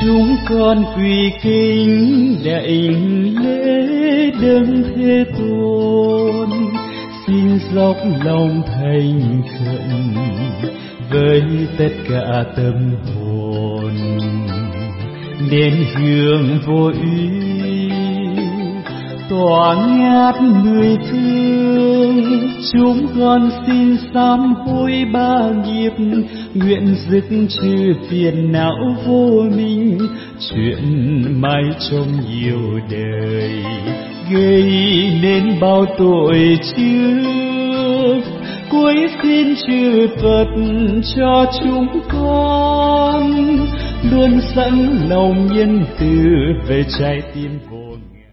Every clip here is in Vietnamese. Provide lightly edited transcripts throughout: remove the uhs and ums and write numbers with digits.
chúng con quỳ kính đảnh lễ đấng Thế Tôn, xin dốc lòng thành khẩn với tất cả tâm hồn, nên hương vô úy tỏa ngát mười phương. Chúng con xin sám hối ba nghiệp, nguyện dứt trừ phiền não vô minh, chuyện mãi trong nhiều đời gây nên bao tội trước. Cuối xin chư Phật cho chúng con luôn sẵn lòng nhân từ về trái tim vô ngại.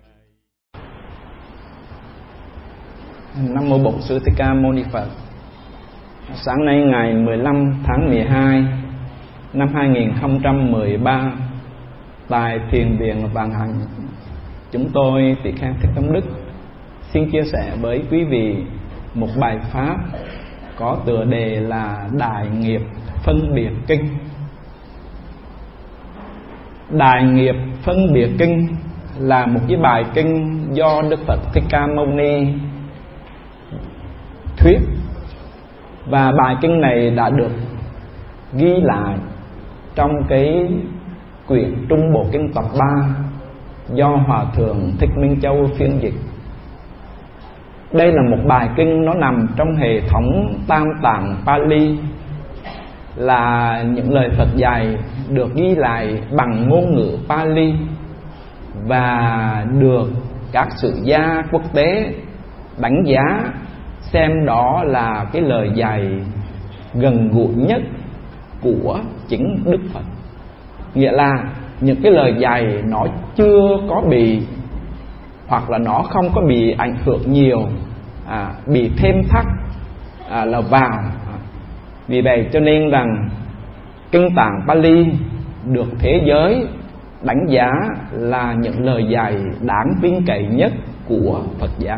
Nam mô Bổn Sư Thích Ca Mâu Ni Phật. Sáng nay ngày 15 tháng 12 năm 2013, tại Thiền viện Vạn Hạnh, chúng tôi Tỳ Kheo Thích Tâm Đức xin chia sẻ với quý vị một bài pháp có tựa đề là Đại Nghiệp Phân Biệt Kinh. Đại Nghiệp Phân Biệt Kinh là một cái bài kinh do Đức Phật Thích Ca Mâu Ni thuyết, và bài kinh này đã được ghi lại trong cái quyển Trung Bộ Kinh tập 3 do Hòa Thượng Thích Minh Châu phiên dịch. Đây là một bài kinh nó nằm trong hệ thống Tam Tạng Pali, là những lời Phật dạy được ghi lại bằng ngôn ngữ Pali và được các sử gia quốc tế đánh giá xem đó là cái lời dạy gần gũi nhất của chính Đức Phật. Nghĩa là những cái lời dạy nó chưa có bị, hoặc là nó không có bị ảnh hưởng nhiều, bị thêm thắt là vào. Vì vậy cho nên rằng Kinh Tạng Pali được thế giới đánh giá là những lời dạy đáng tin cậy nhất của Phật giáo.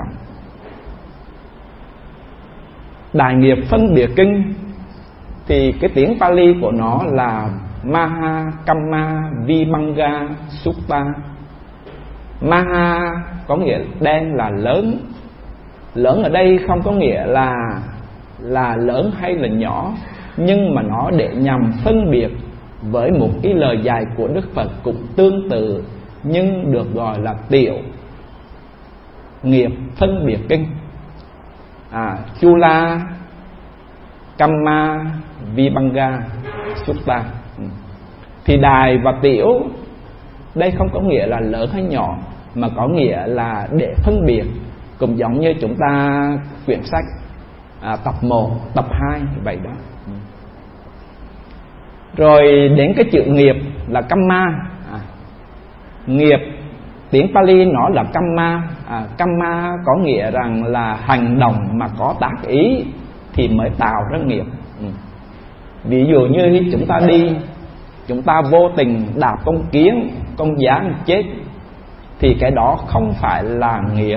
Đại Nghiệp Phân Biệt Kinh thì cái tiếng Pali của nó là Maha Kamma Vibhanga Sutta. Maha có nghĩa đen là lớn. Lớn ở đây không có nghĩa là lớn hay là nhỏ, nhưng mà nó để nhằm phân biệt với một cái lời dạy của Đức Phật cũng tương tự, nhưng được gọi là Tiểu Nghiệp Phân Biệt Kinh. Chula Kamma Vibhanga Sutta. Thì đại và tiểu đây không có nghĩa là lớn hay nhỏ, mà có nghĩa là để phân biệt, cũng giống như chúng ta quyển sách tập 1, tập 2 vậy đó. Rồi đến cái chữ nghiệp là Kamma. Nghiệp tiếng Pali nó là Kamma. Kamma có nghĩa rằng là hành động mà có tác ý thì mới tạo ra nghiệp. Ví dụ như chúng ta đi, chúng ta vô tình đạp con kiến, con gián chết, thì cái đó không phải là nghiệp.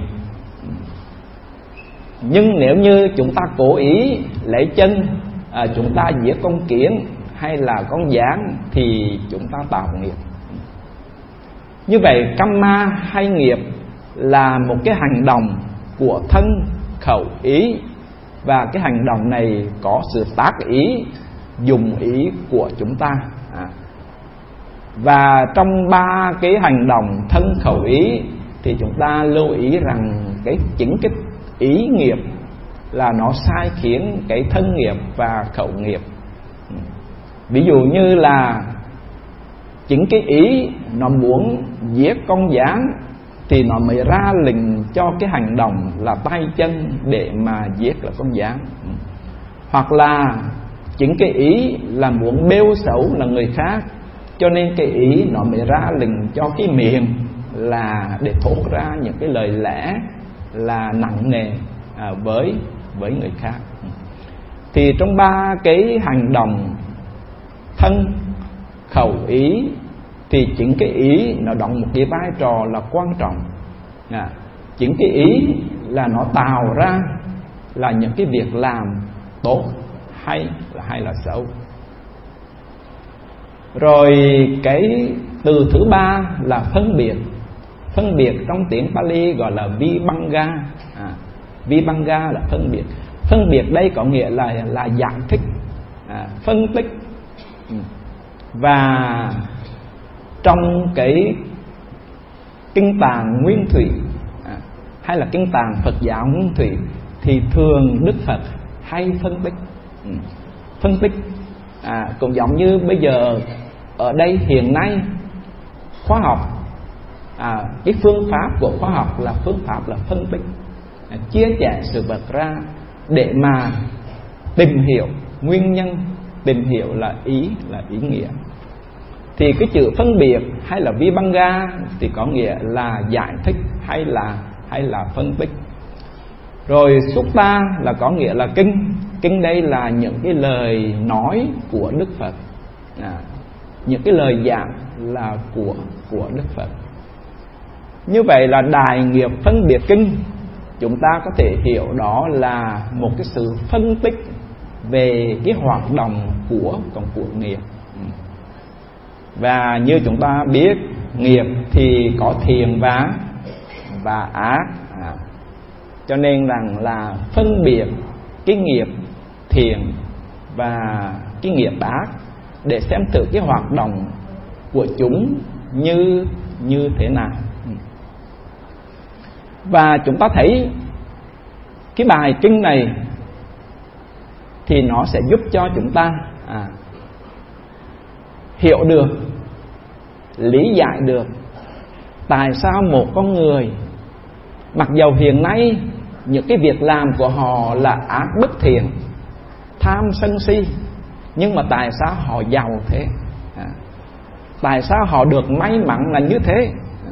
Nhưng nếu như chúng ta cố ý lấy chân chúng ta giết con kiến hay là con gián thì chúng ta tạo nghiệp. Như vậy Kamma hay nghiệp là một cái hành động của thân, khẩu, ý, và cái hành động này có sự tác ý, dùng ý của chúng ta. Và trong ba cái hành động thân, khẩu, ý thì chúng ta lưu ý rằng chính cái ý nghiệp là nó sai khiến cái thân nghiệp và khẩu nghiệp. Ví dụ như là chính cái ý nó muốn giết con gián thì nó mới ra lệnh cho cái hành động là tay chân để mà giết là con gián. Hoặc là chính cái ý là muốn bêu xấu là người khác, cho nên cái ý nó mới ra lệnh cho cái miệng là để thốt ra những cái lời lẽ là nặng nề với người khác. Thì trong ba cái hành động thân, khẩu, ý thì chính cái ý nó đóng một cái vai trò là quan trọng. Chính cái ý là nó tạo ra là những cái việc làm tốt hay là xấu. Rồi cái từ thứ ba là phân biệt. Phân biệt trong tiếng Pali gọi là vibhanga. Vibhanga là phân biệt. Phân biệt đây có nghĩa là giải thích, phân tích. Và trong cái kinh tạng Nguyên Thủy hay là kinh tạng Phật giáo Nguyên Thủy thì thường Đức Phật hay phân tích. Phân tích cũng giống như bây giờ ở đây hiện nay khoa học, cái phương pháp của khoa học là phương pháp là phân tích, chia sẻ sự vật ra để mà tìm hiểu nguyên nhân, tìm hiểu là ý nghĩa. Thì cái chữ phân biệt hay là vibhanga thì có nghĩa là giải thích hay là phân tích. Rồi sutta là có nghĩa là kinh. Kinh đây là những cái lời nói của Đức Phật, những cái lời giảng là của Đức Phật. Như vậy là đại nghiệp phân biệt kinh, chúng ta có thể hiểu đó là một cái sự phân tích về cái hoạt động của nghiệp. Và như chúng ta biết, nghiệp thì có thiện và ác. Cho nên rằng là phân biệt cái nghiệp thiện và cái nghiệp ác để xem thử cái hoạt động của chúng như thế nào. Và chúng ta thấy cái bài kinh này thì nó sẽ giúp cho chúng ta hiểu được, lý giải được tại sao một con người mặc dầu hiện nay những cái việc làm của họ là ác bất thiện, tham sân si, nhưng mà tại sao họ giàu thế? Tại sao họ được may mắn là như thế?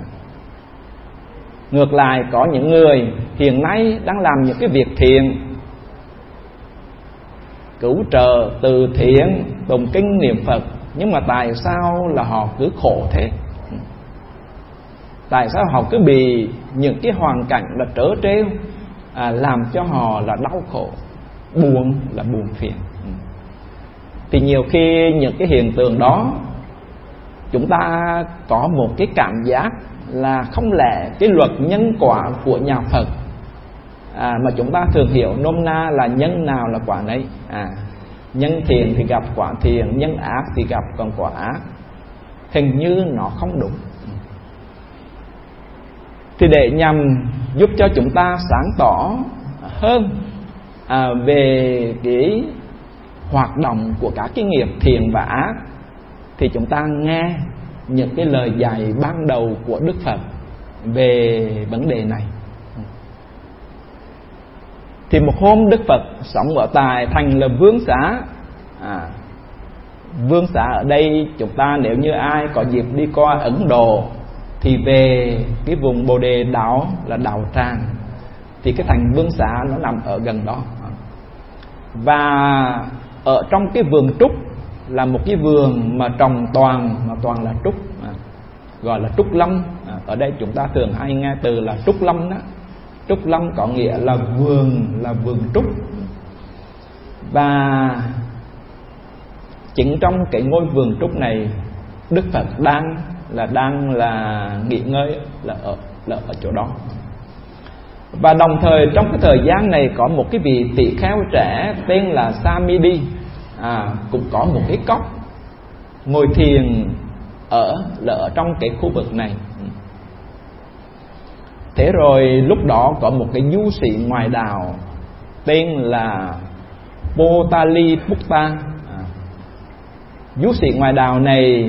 Ngược lại có những người hiện nay đang làm những cái việc thiện, cứu trợ, từ thiện, tụng kinh niệm Phật, nhưng mà tại sao là họ cứ khổ thế? Tại sao họ cứ bị những cái hoàn cảnh là trớ trêu làm cho họ là đau khổ, buồn phiền? Thì nhiều khi những cái hiện tượng đó chúng ta có một cái cảm giác là không lẽ cái luật nhân quả của nhà Phật mà chúng ta thường hiểu nôm na là nhân nào là quả nấy. Nhân thiện thì gặp quả thiện, nhân ác thì gặp còn quả ác. Hình như nó không đúng. Thì để nhằm giúp cho chúng ta sáng tỏ hơn về cái hoạt động của các cái nghiệp thiện và ác, thì chúng ta nghe những cái lời dạy ban đầu của Đức Phật về vấn đề này. Thì một hôm Đức Phật sống ở tại thành là Vương Xá. Vương Xá ở đây chúng ta nếu như ai có dịp đi qua Ấn Độ thì về cái vùng Bồ Đề Đảo là Đạo Tràng, thì cái thành Vương Xá nó nằm ở gần đó. Và ở trong cái vườn trúc là một cái vườn mà trồng toàn là trúc, gọi là trúc lâm. Ở đây chúng ta thường hay nghe từ là trúc lâm đó. Trúc lâm có nghĩa là vườn trúc. Và chính trong cái ngôi vườn trúc này, Đức Phật đang là nghỉ ngơi là ở chỗ đó. Và đồng thời trong cái thời gian này có một cái vị tỳ kheo trẻ tên là Samidi, cũng có một cái cốc ngồi thiền ở trong cái khu vực này. Thế rồi lúc đó có một cái du sĩ ngoài đạo tên là Potaliputta. Du sĩ ngoài đạo này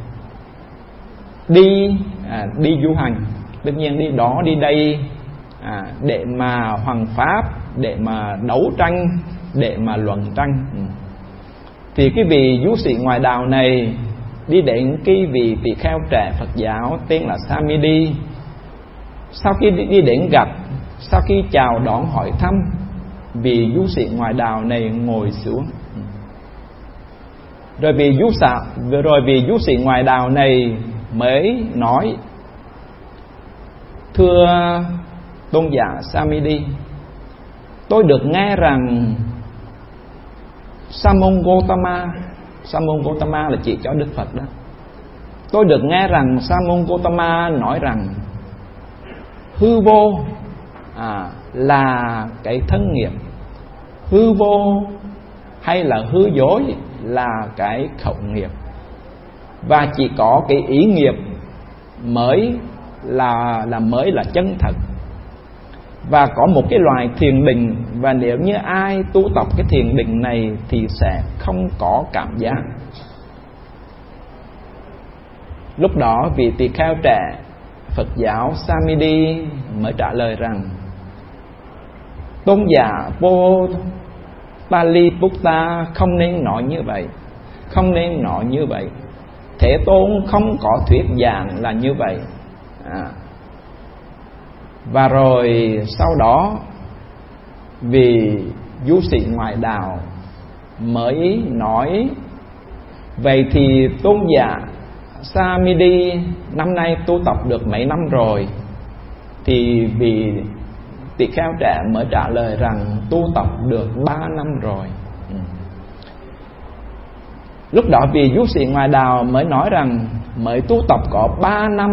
đi du hành, tất nhiên đi đó đi đây để mà hoằng pháp, để mà đấu tranh, để mà luận tranh. Thì cái vị du sĩ ngoài đạo này đi đến cái vị tỳ kheo trẻ Phật giáo tên là Samidi. Sau khi đi đến gặp, sau khi chào đón hỏi thăm, vị du sĩ ngoài đạo này ngồi xuống. Rồi vị du sĩ ngoài đạo này mới nói: thưa tôn giả Samidi, tôi được nghe rằng Sa môn Gotama Sa môn Gotama là chỉ cho Đức Phật đó. Tôi được nghe rằng Sa môn Gotama nói rằng hư vô là cái thân nghiệp, hư vô hay là hư dối là cái khẩu nghiệp, và chỉ có cái ý nghiệp mới là chân thật. Và có một cái loại thiền định, và nếu như ai tu tập cái thiền định này thì sẽ không có cảm giác. Lúc đó vị tỳ kheo trẻ Phật giáo Samidi mới trả lời rằng: tôn giả Paliputta không nên nói như vậy, không nên nói như vậy. Thế Tôn không có thuyết giảng là như vậy. Và rồi sau đó vì du sĩ ngoại đạo mới nói: vậy thì tôn giả Samidi năm nay tu tập được mấy năm rồi? Thì vị tỳ kheo trẻ mới trả lời rằng tu tập được 3 năm rồi. Lúc đó vị du sĩ ngoại đạo mới nói rằng mới tu tập có 3 năm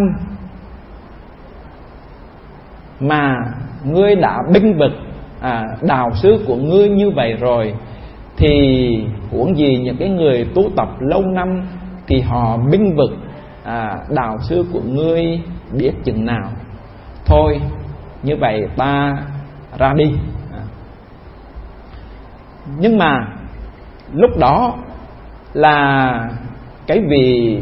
mà ngươi đã bênh vực đạo sư của ngươi như vậy rồi, thì huống gì những cái người tu tập lâu năm thì họ bênh vực đạo sư của ngươi biết chừng nào. Thôi như vậy ta ra đi. Nhưng mà lúc đó là cái vị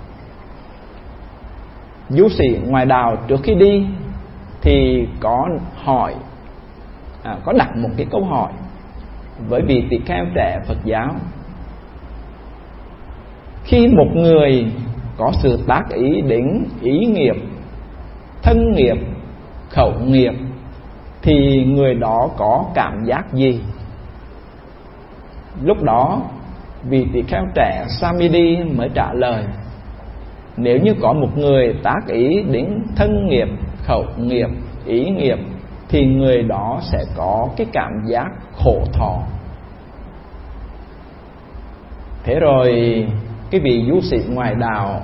du sĩ ngoại đạo trước khi đi thì có hỏi, có đặt một cái câu hỏi với vị tỳ kheo trẻ Phật giáo: khi một người có sự tác ý đến ý nghiệp, thân nghiệp, khẩu nghiệp thì người đó có cảm giác gì? Lúc đó vị tỳ kheo trẻ Samidi mới trả lời: nếu như có một người tác ý đến thân nghiệp, khẩu nghiệp, ý nghiệp thì người đó sẽ có cái cảm giác khổ thọ. Thế rồi cái vị du sĩ ngoại đạo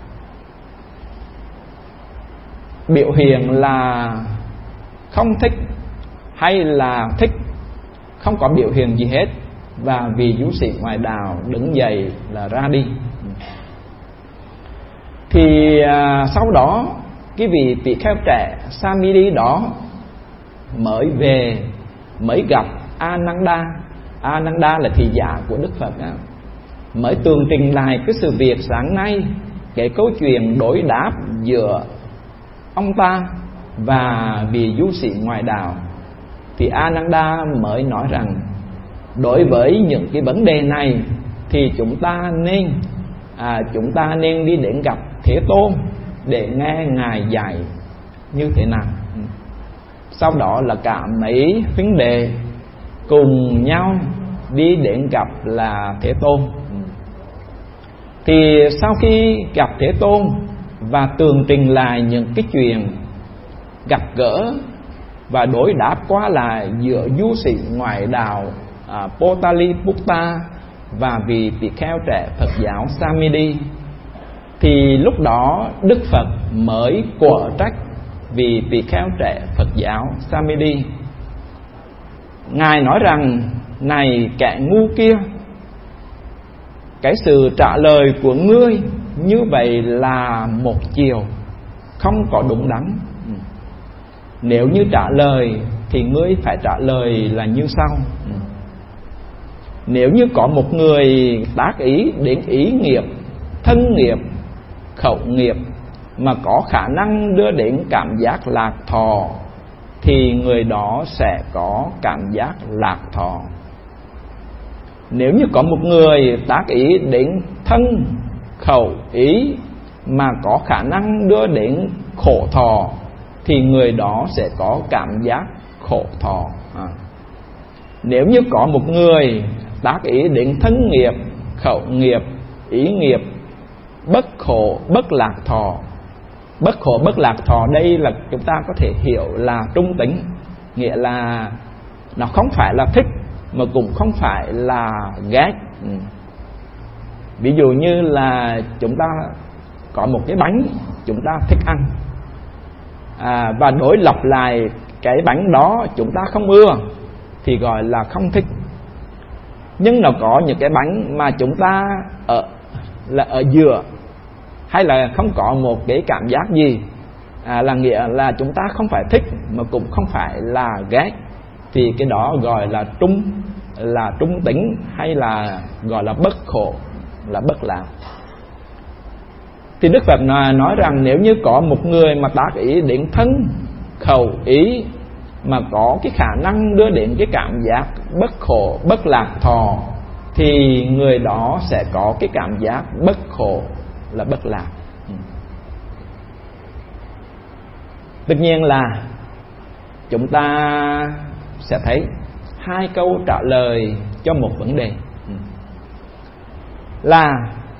biểu hiện là không thích hay là thích, không có biểu hiện gì hết, và vị du sĩ ngoại đạo đứng dậy là ra đi. Thì sau đó cái vị tỳ kheo trẻ Samidi đó mới về, mới gặp Ananda. Ananda là thị giả của Đức Phật đó. Mới tường trình lại cái sự việc sáng nay, cái câu chuyện đối đáp giữa ông ta và vị du sĩ ngoại đạo. Thì Ananda mới nói rằng đối với những cái vấn đề này thì chúng ta nên đi đến gặp Thế Tôn để nghe ngài dạy như thế nào. Sau đó là cả mấy huynh đệ cùng nhau đi đến gặp là Thế Tôn. Thì sau khi gặp Thế Tôn và tường trình lại những cái chuyện gặp gỡ và đối đáp qua lại giữa du sĩ ngoại đạo Paliputta và vị tỳ kheo trẻ Phật giáo Samidi, thì lúc đó Đức Phật mới quở trách vị tỳ kheo trẻ Phật giáo Samidi. Ngài nói rằng: này kẻ ngu kia, cái sự trả lời của ngươi như vậy là một chiều, không có đúng đắn. Nếu như trả lời thì ngươi phải trả lời là như sau: nếu như có một người tác ý đến ý nghiệp, thân nghiệp, khẩu nghiệp mà có khả năng đưa đến cảm giác lạc thọ thì người đó sẽ có cảm giác lạc thọ. Nếu như có một người tác ý đến thân, khẩu, ý mà có khả năng đưa đến khổ thọ thì người đó sẽ có cảm giác khổ thọ. Nếu như có một người tác ý đến thân nghiệp, khẩu nghiệp, ý nghiệp, bất khổ, bất lạc thọ. Bất khổ, bất lạc thọ đây là chúng ta có thể hiểu là trung tính, nghĩa là nó không phải là thích mà cũng không phải là ghét. Ví dụ như là chúng ta có một cái bánh chúng ta thích ăn, và đối lập lại cái bánh đó chúng ta không ưa thì gọi là không thích. Nhưng nó có những cái bánh mà chúng ta ở giữa, hay là không có một cái cảm giác gì, là nghĩa là chúng ta không phải thích mà cũng không phải là ghét, thì cái đó gọi là trung tính, hay là gọi là bất khổ, là bất lạc. Thì Đức Phật nói rằng nếu như có một người mà tác ý đến thân khẩu ý mà có cái khả năng đưa đến cái cảm giác bất khổ bất lạc thọ, thì người đó sẽ có cái cảm giác bất khổ là bất lạc. Tất nhiên là chúng ta sẽ thấy hai câu trả lời cho một vấn đề, là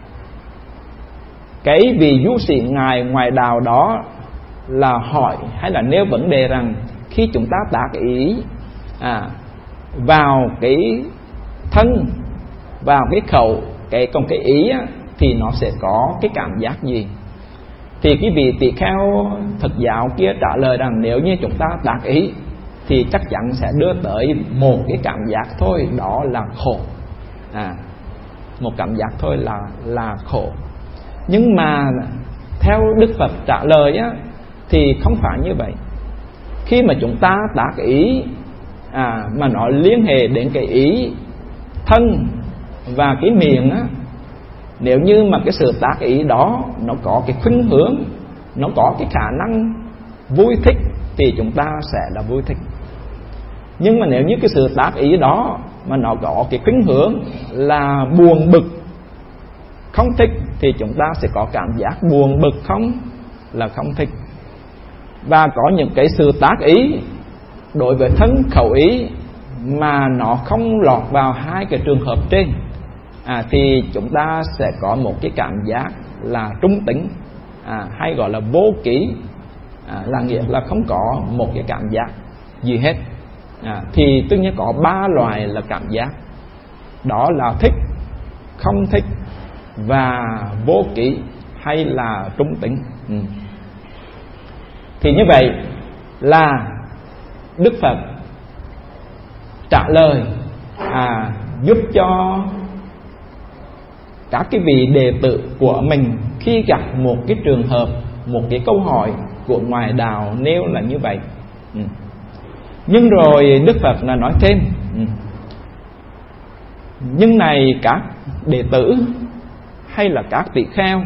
cái vị du sĩ ngài ngoại đạo đó là hỏi hay là nêu vấn đề rằng khi chúng ta tác ý vào cái thân, vào cái khẩu, còn cái ý á, thì nó sẽ có cái cảm giác gì? Thì cái vị tỳ kheo Phật giáo kia trả lời rằng nếu như chúng ta tác ý thì chắc chắn sẽ đưa tới một cái cảm giác thôi, đó là khổ. Một cảm giác thôi là khổ. Nhưng mà theo Đức Phật trả lời á, thì không phải như vậy. Khi mà chúng ta tác ý mà nó liên hệ đến cái ý thân và cái miệng á, nếu như mà cái sự tác ý đó nó có cái khuynh hướng, nó có cái khả năng vui thích thì chúng ta sẽ là vui thích. Nhưng mà nếu như cái sự tác ý đó mà nó có cái khuynh hướng là buồn bực, không thích, thì chúng ta sẽ có cảm giác buồn bực không thích. Và có những cái sự tác ý đối với thân khẩu ý mà nó không lọt vào hai cái trường hợp trên, thì chúng ta sẽ có một cái cảm giác là trung tính, hay gọi là vô ký, là nghĩa là không có một cái cảm giác gì hết. Thì tất nhiên có ba loại là cảm giác, đó là thích, không thích và vô ký, hay là trung tính. Thì như vậy là Đức Phật trả lời giúp cho các cái vị đệ tử của mình khi gặp một cái trường hợp, một cái câu hỏi của ngoại đạo nêu là như vậy. Nhưng rồi Đức Phật là nói thêm, nhưng này các đệ tử hay là các tỷ kheo,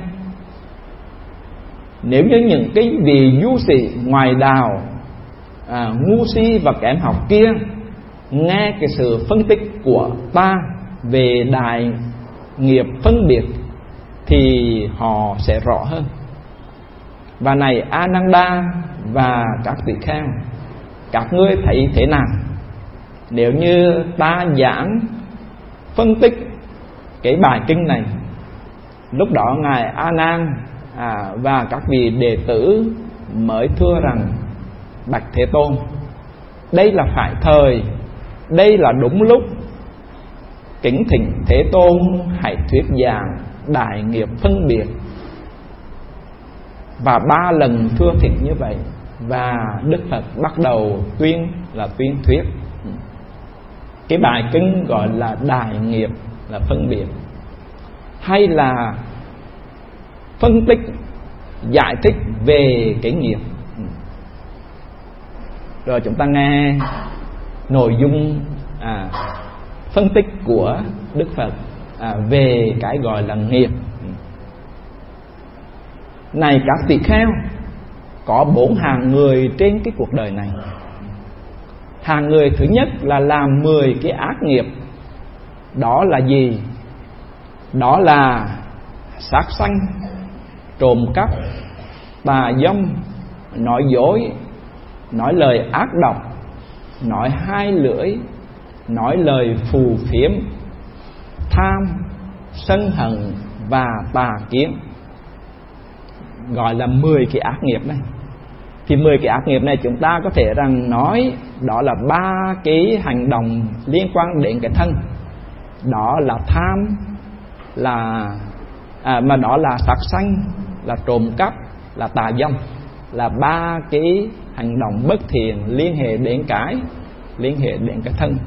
nếu như những cái vị du sĩ ngoại đạo ngu si và kém học kia nghe cái sự phân tích của ta về đại nghiệp phân biệt thì họ sẽ rõ hơn. Và này Ananda và các tỷ kheo, các ngươi thấy thế nào nếu như ta giảng phân tích cái bài kinh này? Lúc đó ngài A Nan và các vị đệ tử mới thưa rằng: bạch Thế Tôn, đây là phải thời, đây là đúng lúc, kính thỉnh Thế Tôn hãy thuyết giảng đại nghiệp phân biệt. Và 3 lần thưa thỉnh như vậy, và Đức Phật bắt đầu tuyên thuyết cái bài kinh gọi là đại nghiệp là phân biệt, hay là phân tích giải thích về cái nghiệp. Rồi chúng ta nghe nội dung phân tích của Đức Phật về cái gọi là nghiệp. Này các tỳ kheo, có 4 hạng người trên cái cuộc đời này. Hạng người thứ nhất là làm 10 cái ác nghiệp. Đó là gì? Đó là sát sanh, trộm cắp, tà dâm, nói dối, nói lời ác độc, nói hai lưỡi, nói lời phù phiếm, tham, sân hận và tà kiến. Gọi là 10 cái ác nghiệp này. Thì 10 cái ác nghiệp này chúng ta có thể rằng nói đó là 3 cái hành động liên quan đến cái thân. Đó là tham, mà đó là sát sanh, là trộm cắp, là tà dâm, là 3 cái hành động bất thiện liên hệ đến cái thân.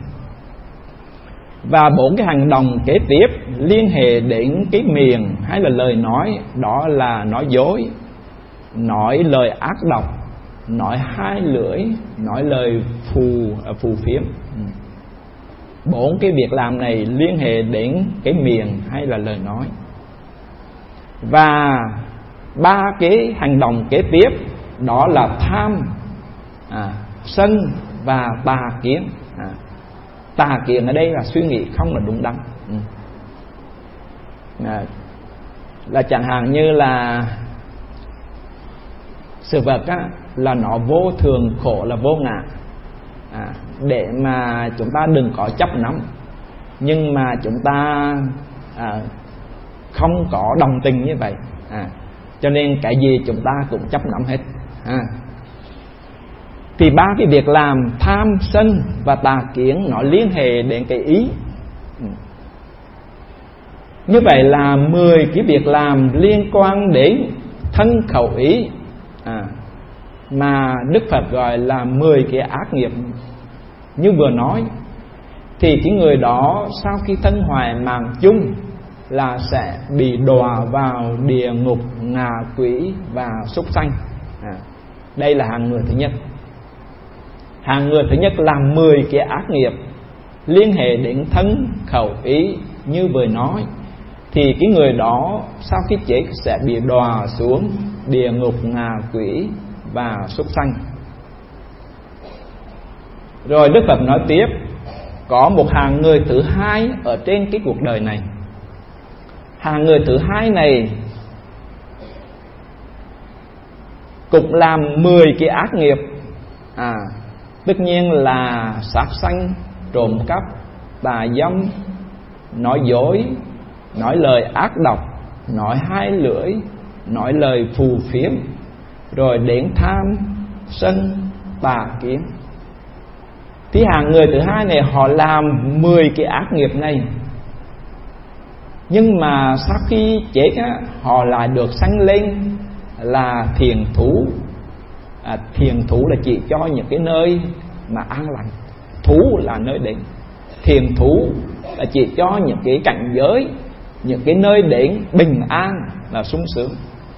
Và 4 cái hành động kế tiếp liên hệ đến cái miệng hay là lời nói, đó là nói dối, nói lời ác độc, nói hai lưỡi, nói lời phù phiếm. 4 cái việc làm này liên hệ đến cái miệng hay là lời nói. Và 3 cái hành động kế tiếp đó là tham, sân và tà kiến. Tà kiến ở đây là suy nghĩ không là đúng đắn. Là chẳng hạn như là sự vật là nó vô thường, khổ là vô ngã, để mà chúng ta đừng có chấp nắm. Nhưng mà chúng ta không có đồng tình như vậy, cho nên cái gì chúng ta cũng chấp nắm hết. Thì 3 cái việc làm tham, sân và tà kiến nó liên hệ đến cái ý. Như vậy là 10 cái việc làm liên quan đến thân khẩu ý, mà Đức Phật gọi là 10 cái ác nghiệp như vừa nói. Thì cái người đó sau khi thân hoại mạng chung là sẽ bị đọa vào địa ngục, ngạ quỷ và súc sanh. Đây là hạng người thứ nhất. Hạng người thứ nhất làm 10 cái ác nghiệp liên hệ đến thân khẩu ý như vừa nói. Thì cái người đó sau khi chết sẽ bị đọa xuống địa ngục, ngạ quỷ và súc sanh. Rồi Đức Phật nói tiếp, có một hạng người thứ hai ở trên cái cuộc đời này. Hạng người thứ hai này cũng làm 10 cái ác nghiệp, tất nhiên là sát sanh, trộm cắp, tà dâm, nói dối, nói lời ác độc, nói hai lưỡi, nói lời phù phiếm, rồi đến tham, sân, tà kiến. Thì hạng người thứ hai này họ làm 10 cái ác nghiệp này, nhưng mà sau khi chết họ lại được sanh lên là thiền thú. Thiền thú là chỉ cho những cái nơi mà an lành. Thú là nơi đến. Thiền thú là chỉ cho những cái cảnh giới, những cái nơi đến bình an là sung sướng.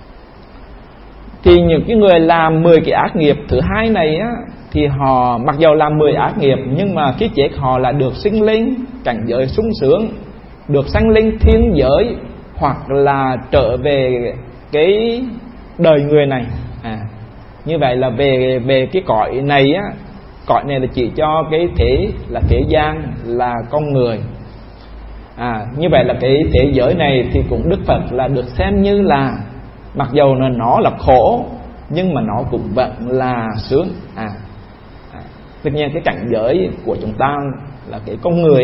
Thì những cái người làm 10 cái ác nghiệp thứ hai này thì họ mặc dầu làm 10 ác nghiệp, nhưng mà khi chết họ là được sinh lên cảnh giới sung sướng, được sanh lên thiên giới, hoặc là trở về cái đời người này. Như vậy là về cái cõi này cõi này là chỉ cho cái thế là thế gian, là con người. Như vậy là cái thế giới này thì cũng Đức Phật là được xem như là mặc dầu nó là khổ, nhưng mà nó cũng vẫn là sướng. Tất nhiên cái cảnh giới của chúng ta là cái con người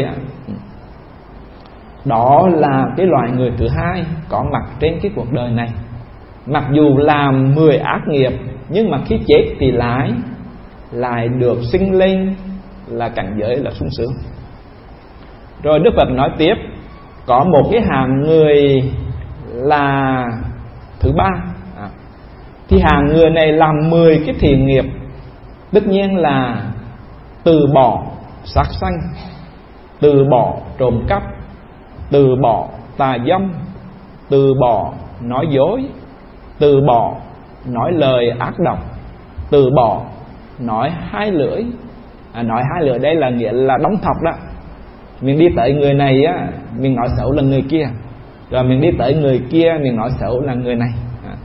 đó là cái loài người thứ hai có mặt trên cái cuộc đời này. Mặc dù làm 10 ác nghiệp, nhưng mà khi chết thì lại được sinh lên là cảnh giới là sung sướng. Rồi Đức Phật nói tiếp, có một cái hạng người là thứ ba. Thì hạng người này làm 10 cái thiện nghiệp, tất nhiên là từ bỏ sát sanh, từ bỏ trộm cắp, từ bỏ tà dâm, từ bỏ nói dối, từ bỏ nói lời ác độc, từ bỏ nói hai lưỡi. Nói hai lưỡi đây là nghĩa là đóng thọc đó. Mình đi tới người này mình nói xấu là người kia, rồi mình đi tới người kia mình nói xấu là người này.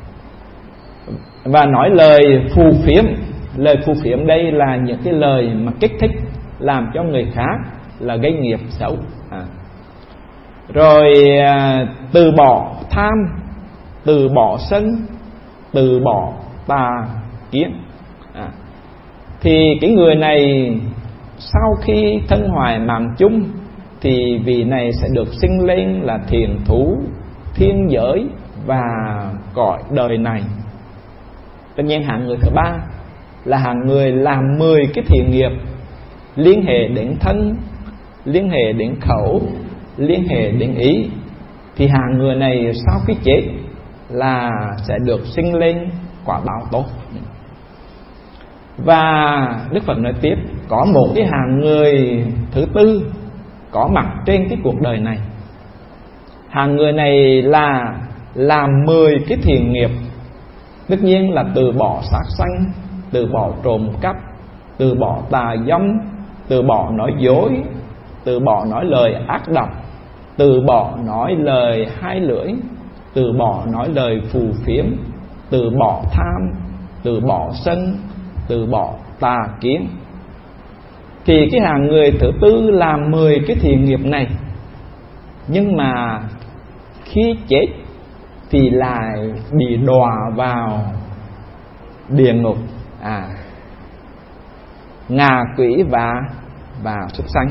Và nói lời phù phiếm. Lời phù phiếm đây là những cái lời mà kích thích làm cho người khác là gây nghiệp xấu. Rồi từ bỏ tham, từ bỏ sân, từ bỏ tà kiến. Thì cái người này sau khi thân hoại mạng chung thì vị này sẽ được sinh lên là thiền thú, thiên giới và cõi đời này. Tất nhiên hạng người thứ ba là hạng người làm 10 cái thiện nghiệp liên hệ đến thân, liên hệ đến khẩu, liên hệ đến ý. thì hàng người này sau khi chết là sẽ được sinh lên quả báo tốt. Và Đức Phật nói tiếp, có một cái hàng người thứ tư có mặt trên cái cuộc đời này. Hàng người này là làm 10 cái thiện nghiệp. Tất nhiên là từ bỏ sát sanh, từ bỏ trộm cắp, từ bỏ tà dâm, từ bỏ nói dối, từ bỏ nói lời ác độc, từ bỏ nói lời hai lưỡi, từ bỏ nói lời phù phiếm, từ bỏ tham, từ bỏ sân, từ bỏ tà kiến. Thì cái hàng người thứ tư làm 10 cái thiện nghiệp này, nhưng mà khi chết thì lại bị đọa vào địa ngục, ngạ quỷ và súc sanh.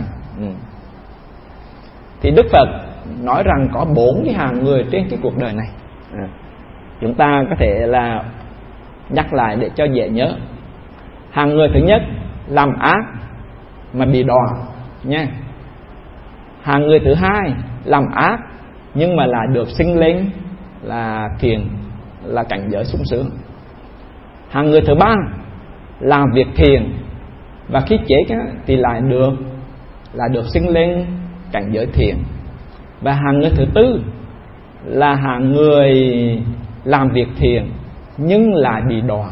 Thì Đức Phật nói rằng có 4 cái hàng người trên cái cuộc đời này. Chúng ta có thể là nhắc lại để cho dễ nhớ. Hàng người thứ nhất làm ác mà bị đọa nha. Hàng người thứ hai làm ác nhưng mà lại được sinh lên là thiện, là cảnh giới sung sướng. Hàng người thứ ba làm việc thiện và khi chết thì lại được sinh lên cảnh giới thiện. Và hàng người thứ tư là hàng người làm việc thiện nhưng lại bị đọa.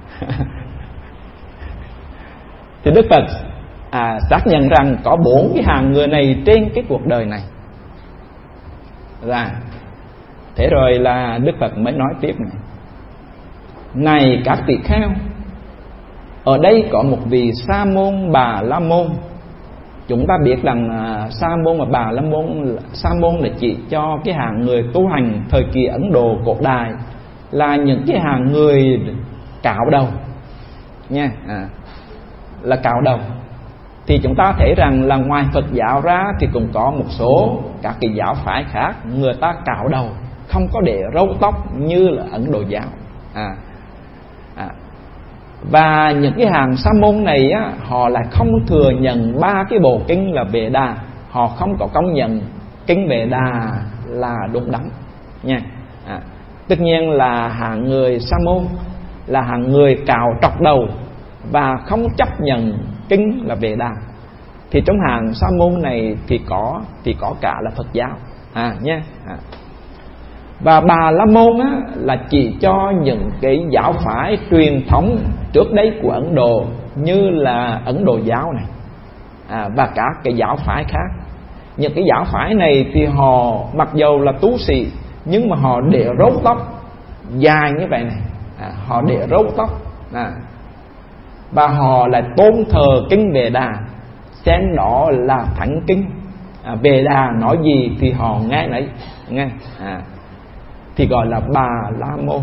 Thì Đức Phật xác nhận rằng có 4 cái hàng người này trên cái cuộc đời này. Thế rồi là Đức Phật mới nói tiếp này: này các tỳ kheo, ở đây có một vị Sa môn Bà La môn. Chúng ta biết rằng Sa môn và Bà La môn, Sa môn là chỉ cho cái hàng người tu hành thời kỳ Ấn Độ cổ đại, là những cái hàng người cạo đầu nha, là cạo đầu. Thì chúng ta thấy rằng là ngoài Phật giáo ra thì cũng có một số các cái giáo phái khác, người ta cạo đầu, không có để râu tóc như là Ấn Độ giáo. Và những cái hàng Sa môn này họ lại không thừa nhận 3 cái bộ kinh là Vệ Đà. Họ không có công nhận kinh Vệ Đà là đúng đắn nha. Tất nhiên là hàng người Sa môn là hàng người cạo trọc đầu và không chấp nhận kinh là Vệ Đà. Thì trong hàng Sa môn này thì có cả là Phật giáo nha. Và Bà La môn là chỉ cho những cái giáo phái truyền thống trước đây của Ấn Độ, như là Ấn Độ giáo này và các cái giáo phái khác. Những cái giáo phái này thì họ mặc dầu là tu sĩ nhưng mà họ để râu tóc dài như vậy này, họ để râu tóc và họ lại tôn thờ kinh Vệ Đà, xem đó là thánh kinh. Vệ Đà nói gì thì họ nghe nấy, thì gọi là Bà La môn.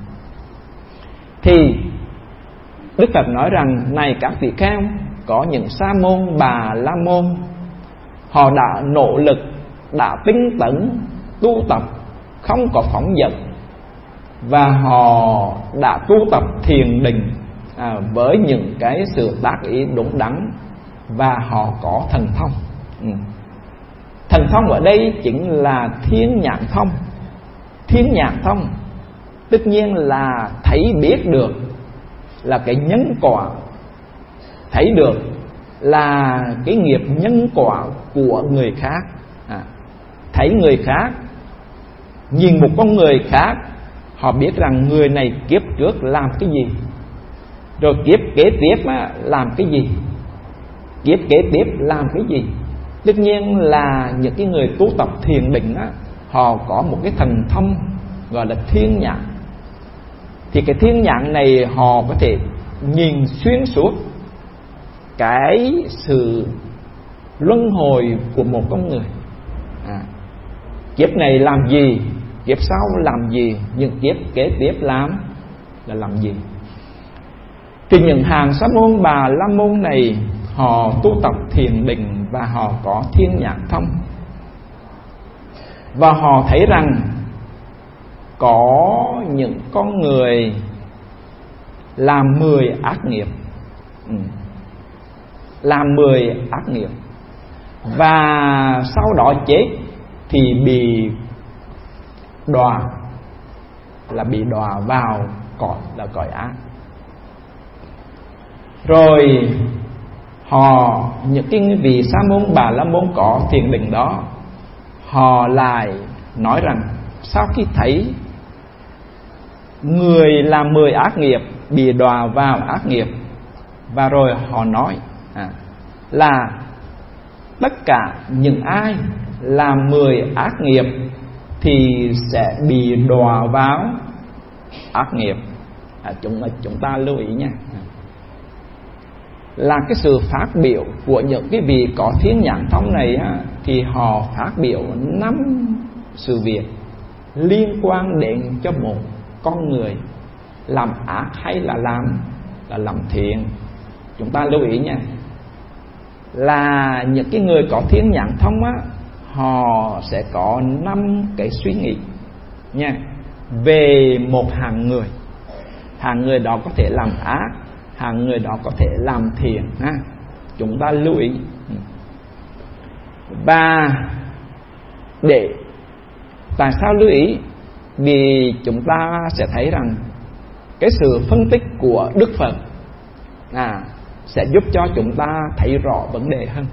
Thì Đức Phật nói rằng này các vị kheo, có những Sa môn Bà La môn, họ đã nỗ lực, đã tinh tấn tu tập, không có phóng dật, và họ đã tu tập thiền định với những cái sự tác ý đúng đắn, và họ có thần thông. Thần thông ở đây chính là thiên nhãn thông. Thiên nhãn thông tất nhiên là thấy biết được là cái nhân quả, thấy được là cái nghiệp nhân quả của người khác. Thấy người khác, nhìn một con người khác, họ biết rằng người này kiếp trước làm cái gì, rồi kiếp kế tiếp làm cái gì, kiếp kế tiếp làm cái gì. Tất nhiên là những cái người tu tập thiền định họ có một cái thần thông gọi là thiên nhãn. Thì cái thiên nhãn này họ có thể nhìn xuyên suốt cái sự luân hồi của một con người. Kiếp này làm gì, kiếp sau làm gì, những kiếp kế tiếp làm gì. Thì những hàng Sa môn Bà La môn này họ tu tập thiền định và họ có thiên nhãn thông, và họ thấy rằng có những con người làm 10 ác nghiệp, làm 10 ác nghiệp, và sau đó chết thì bị đọa, là bị đọa vào cõi là cõi ác. Rồi những cái vị Sa môn Bà La môn có thiền định đó, họ lại nói rằng sau khi thấy người làm 10 ác nghiệp bị đọa vào ác nghiệp, và rồi họ nói là tất cả những ai làm 10 ác nghiệp thì sẽ bị đọa vào ác nghiệp. Chúng ta lưu ý nha, là cái sự phát biểu của những cái vị có thiên nhãn thông này thì họ phát biểu 5 sự việc liên quan đến cho một con người làm ác hay là làm thiện. Chúng ta lưu ý nha, là những cái người có thiên nhãn thông họ sẽ có 5 cái suy nghĩ nha, về một hạng người. Hạng người đó có thể làm ác, hạng người đó có thể làm thiện ha. Chúng ta lưu ý. Và tại sao lưu ý? Vì chúng ta sẽ thấy rằng cái sự phân tích của Đức Phật sẽ giúp cho chúng ta thấy rõ vấn đề hơn.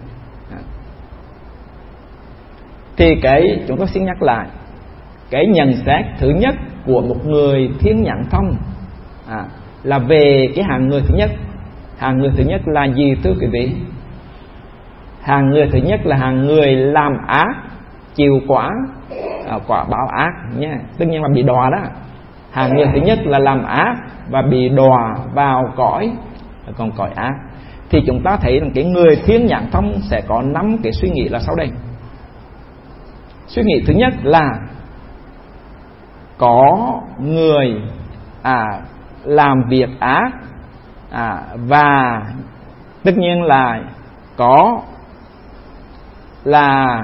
Thì chúng ta xin nhắc lại cái nhận xét thứ nhất của một người thiên nhãn thông là về cái hạng người thứ nhất. Hạng người thứ nhất là gì thưa quý vị? Hạng người thứ nhất là hạng người làm ác, chịu quả báo ác nha, tất nhiên là bị đọa đó. Hạng người thứ nhất là làm ác và bị đọa vào cõi ác. Thì chúng ta thấy rằng cái người thiên nhãn thông sẽ có 5 cái suy nghĩ là sau đây. Suy nghĩ thứ nhất là có người làm việc ác, và tất nhiên là có là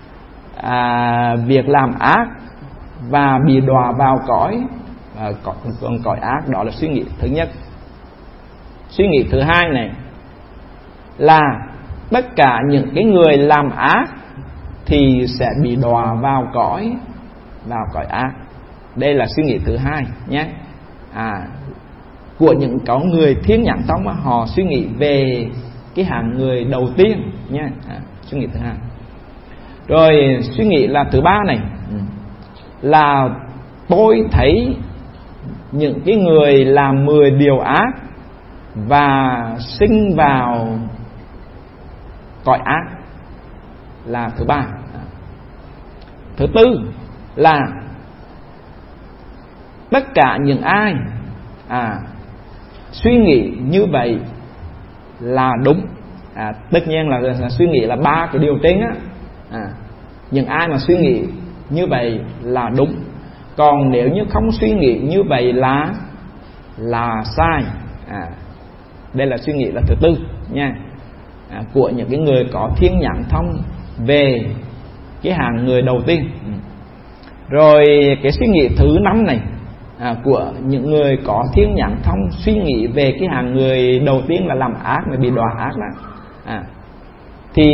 việc làm ác và bị đọa vào cõi ác. Đó là suy nghĩ thứ nhất. Suy nghĩ thứ hai này là tất cả những cái người làm ác thì sẽ bị đọa vào cõi ác. Đây là suy nghĩ thứ hai nhé. Của những có người thiên nhãn thông họ suy nghĩ về cái hạng người đầu tiên nha. Suy nghĩ thứ hai. Rồi suy nghĩ là thứ ba này là tôi thấy những cái người làm 10 điều ác và sinh vào cõi ác, là thứ ba. Thứ tư là tất cả những ai suy nghĩ như vậy là đúng. Tất nhiên là suy nghĩ là 3 cái điều trên những ai mà suy nghĩ như vậy là đúng. Còn nếu như không suy nghĩ như vậy là sai. Đây là suy nghĩ là thứ tư nha, của những cái người có thiên nhãn thông về cái hạng người đầu tiên. Rồi cái suy nghĩ thứ 5 này của những người có thiên nhãn thông suy nghĩ về cái hạng người đầu tiên là làm ác mà bị đọa ác đó. Thì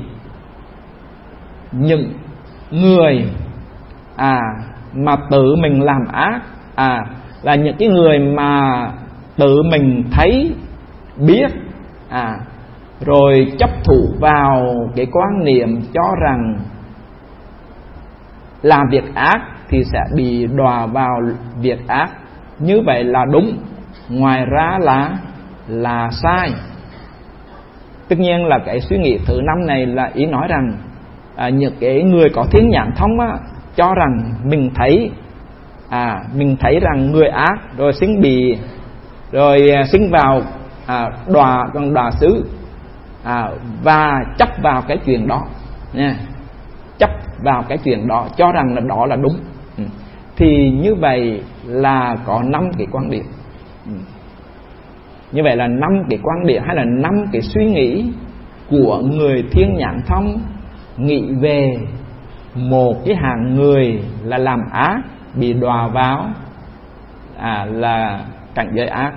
những người mà tự mình làm ác là những cái người mà tự mình thấy biết rồi chấp thủ vào cái quan niệm cho rằng làm việc ác thì sẽ bị đọa vào việc ác, như vậy là đúng, ngoài ra là sai. Tất nhiên là cái suy nghĩ thứ 5 này là ý nói rằng những cái người có thiên nhãn thông cho rằng mình thấy rằng người ác rồi sinh vào đọa xứ và chấp vào cái chuyện đó nha, chấp vào cái chuyện đó cho rằng là đó là đúng. Thì như vậy là có 5 cái quan điểm. Như vậy là 5 cái quan điểm hay là 5 cái suy nghĩ của người thiên nhãn thông nghĩ về một cái hạng người là làm ác bị đọa vào là cảnh giới ác.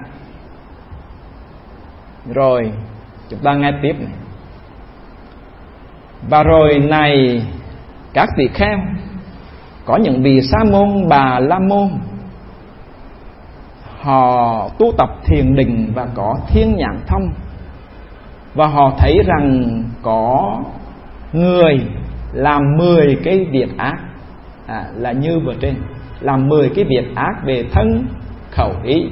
Rồi chúng ta nghe tiếp này. Và rồi này các tỳ kheo, có những vị sa môn Bà La Môn, họ tu tập thiền định và có thiên nhãn thông, và họ thấy rằng có người làm 10 cái việc ác, là như vừa trên, làm 10 cái việc ác về thân khẩu ý.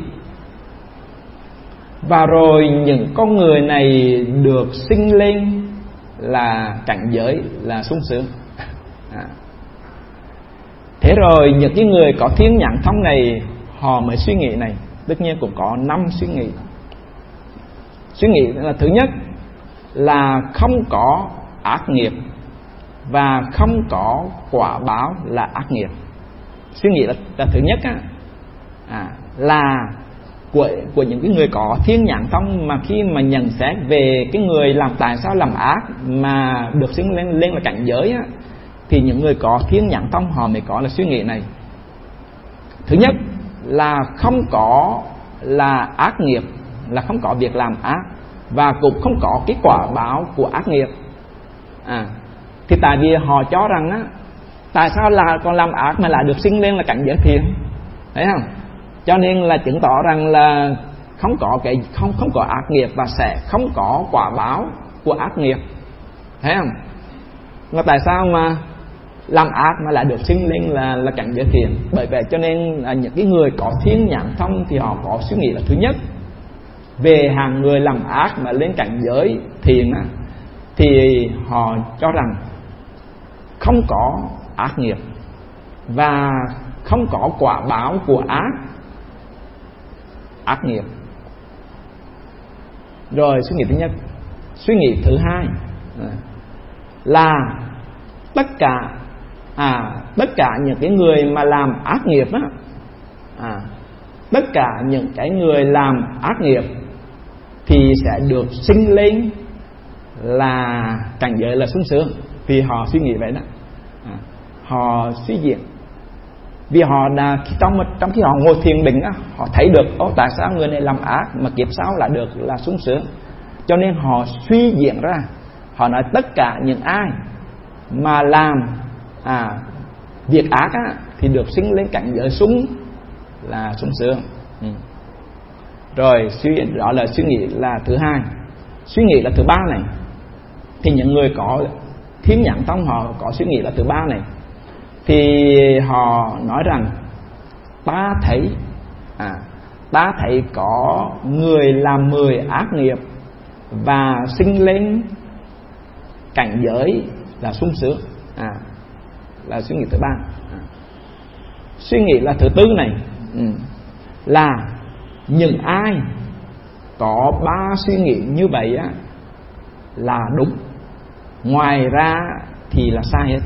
Và rồi những con người này được sinh lên là cảnh giới, là sung sướng. Thế rồi những cái người có thiên nhãn thông này, họ mới suy nghĩ này. Tất nhiên cũng có 5 suy nghĩ. Suy nghĩ là thứ nhất là không có ác nghiệp và không có quả báo là ác nghiệp. Suy nghĩ là thứ nhất là của những cái người có thiên nhãn thông, mà khi mà nhận xét về cái người làm tại sao làm ác mà được sinh lên là cảnh giới thì những người có thiên nhãn thông họ mới có là suy nghĩ này. Thứ nhất là không có là ác nghiệp, là không có việc làm ác, và cũng không có cái quả báo của ác nghiệp. Thì tại vì họ cho rằng tại sao là còn làm ác mà lại được sinh lên là cảnh giới thiện, thấy không? Cho nên là chứng tỏ rằng là không có ác nghiệp và sẽ không có quả báo của ác nghiệp, thấy không? Mà tại sao mà làm ác mà lại được sinh lên là cảnh giới thiện? Bởi vậy cho nên là những cái người có thiên nhãn thông thì họ có suy nghĩ là thứ nhất về hàng người làm ác mà lên cảnh giới thiện thì họ cho rằng không có ác nghiệp và không có quả báo của ác nghiệp. Rồi suy nghĩ thứ nhất. Suy nghĩ thứ hai là tất cả những cái người mà làm ác nghiệp tất cả những cái người làm ác nghiệp thì sẽ được sinh lên là cảnh giới là sung sướng. Vì họ suy nghĩ vậy đó, họ suy diễn. Vì họ trong khi họ ngồi thiền định họ thấy được tại sao người này làm ác mà kiếp sau lại được là sung sướng. Cho nên họ suy diễn ra, họ nói tất cả những ai mà làm việc ác thì được sinh lên cảnh giới là sung sướng. Rồi đó là suy nghĩ là thứ hai. Suy nghĩ là thứ ba này, thì những người có thiên nhãn thông họ có suy nghĩ là thứ ba này, thì họ nói rằng ta thấy có người làm 10 ác nghiệp và sinh lên cảnh giới là sung sướng, là suy nghĩ thứ ba. Suy nghĩ là thứ tư này, là những ai có 3 suy nghĩ như vậy là đúng, ngoài ra thì là sai hết.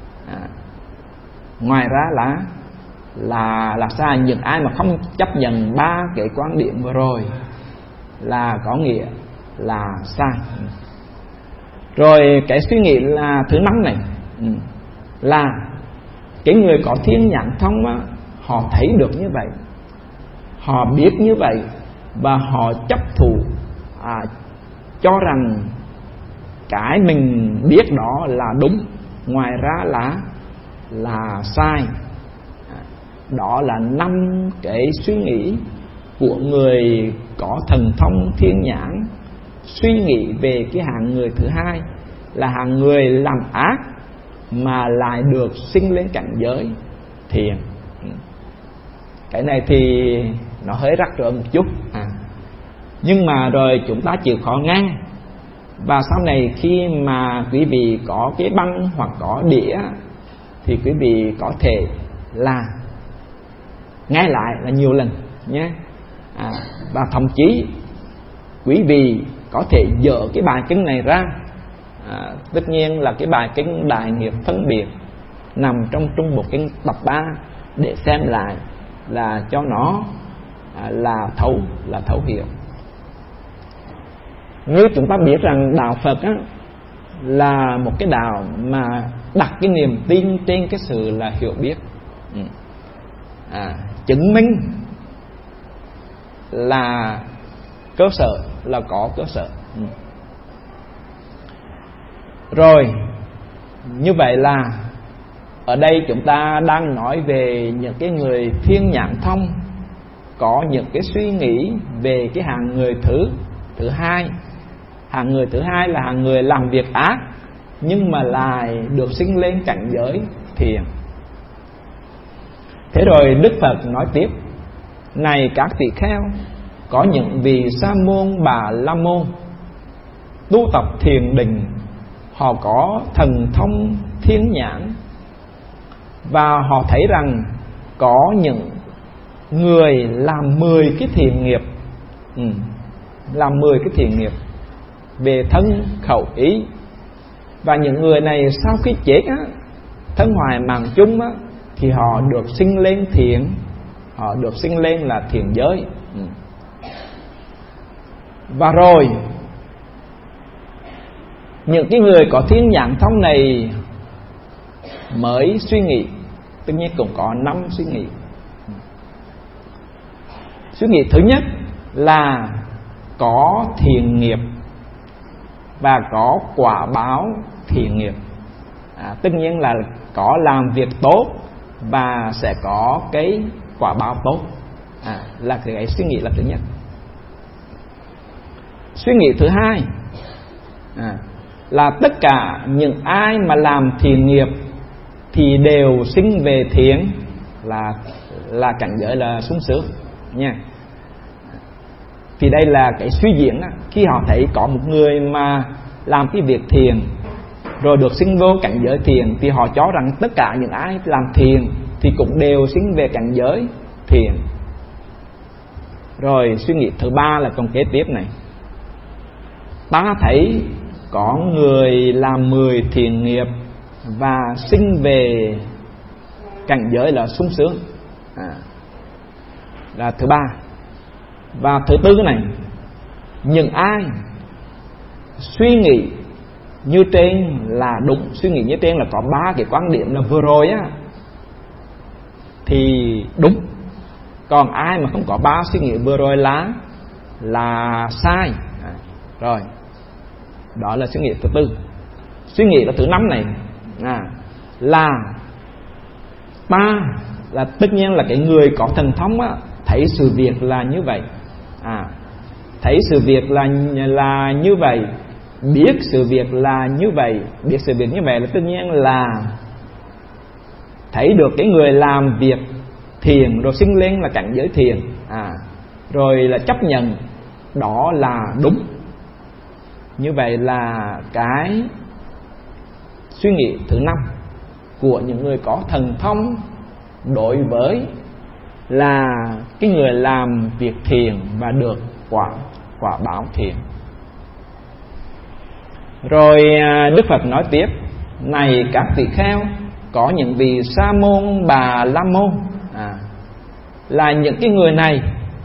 Ngoài ra là sai. Những ai mà không chấp nhận 3 cái quan điểm vừa rồi là có nghĩa là sai. Rồi cái suy nghĩ là thứ 5 này, là cái người có thiên nhãn thông họ thấy được như vậy, họ biết như vậy, và họ chấp thủ cho rằng cái mình biết đó là đúng, ngoài ra là sai. Đó là 5 cái suy nghĩ của người có thần thông thiên nhãn, suy nghĩ về cái hạng người thứ hai, là hạng người làm ác mà lại được sinh lên cảnh giới thiện. Cái này thì nó hơi rắc rối một chút, nhưng mà rồi chúng ta chịu khó nghe. Và sau này khi mà quý vị có cái băng hoặc có đĩa thì quý vị có thể là nghe lại là nhiều lần nhé. Và thậm chí quý vị có thể dỡ cái bài kinh này ra. Tất nhiên là cái bài kinh Đại Nghiệp Phân Biệt nằm trong Trung Bộ Kinh tập 3 để xem lại, là cho nó là thấu hiểu. Như chúng ta biết rằng đạo Phật là một cái đạo mà đặt cái niềm tin trên cái sự là hiểu biết, chứng minh là cơ sở, là có cơ sở. Rồi như vậy là ở đây chúng ta đang nói về những cái người thiên nhãn thông, có những cái suy nghĩ về cái hạng người thứ hai. Hạng người thứ hai là hạng người làm việc ác nhưng mà lại được sinh lên cảnh giới thiền. Thế rồi Đức Phật nói tiếp: này các tỳ kheo, có những vị sa môn bà la môn tu tập thiền định, họ có thần thông thiên nhãn, và họ thấy rằng có những người làm 10 cái thiện nghiệp, làm 10 cái thiện nghiệp về thân khẩu ý. Và những người này sau khi chết á, thân hoài mạng chung á, thì họ được sinh lên thiện, họ được sinh lên là thiện giới. Và rồi những cái người có thiên nhãn thông này mới suy nghĩ, tất nhiên cũng có 5 suy nghĩ. Suy nghĩ thứ nhất là có thiện nghiệp và có quả báo thiện nghiệp. Tất nhiên là có làm việc tốt và sẽ có cái quả báo tốt. Là cái suy nghĩ là thứ nhất. Suy nghĩ thứ hai là tất cả những ai mà làm thiện nghiệp thì đều sinh về thiện, là cảnh giới là sung sướng nha. Thì đây là cái suy diễn đó. Khi họ thấy có một người mà làm cái việc thiện rồi được sinh vô cảnh giới thiện, thì họ cho rằng tất cả những ai làm thiện thì cũng đều sinh về cảnh giới thiện. Rồi suy nghĩ thứ ba là còn kế tiếp này: ta thấy có người làm 10 thiện nghiệp và sinh về cảnh giới là sung sướng, là thứ ba. Và thứ tư này: những ai suy nghĩ như trên là đúng, suy nghĩ như trên là có 3 cái quan điểm là vừa rồi á thì đúng. Còn ai mà không có 3 suy nghĩ vừa rồi là sai. Rồi, đó là suy nghĩ thứ tư. Suy nghĩ là thứ 5 này là ta, là tất nhiên là cái người có thần thông á, thấy sự việc là như vậy, thấy sự việc là như vậy, biết sự việc là như vậy. Biết sự việc như vậy là tất nhiên là thấy được cái người làm việc thiền rồi sinh lên là cảnh giới thiền, rồi là chấp nhận đó là đúng. Như vậy là cái suy nghĩ thứ 5 của những người có thần thông đối với là cái người làm việc thiền và được quả báo thiền. Rồi Đức Phật nói tiếp: này các tỳ kheo, có những vị sa môn bà la môn, là những cái người này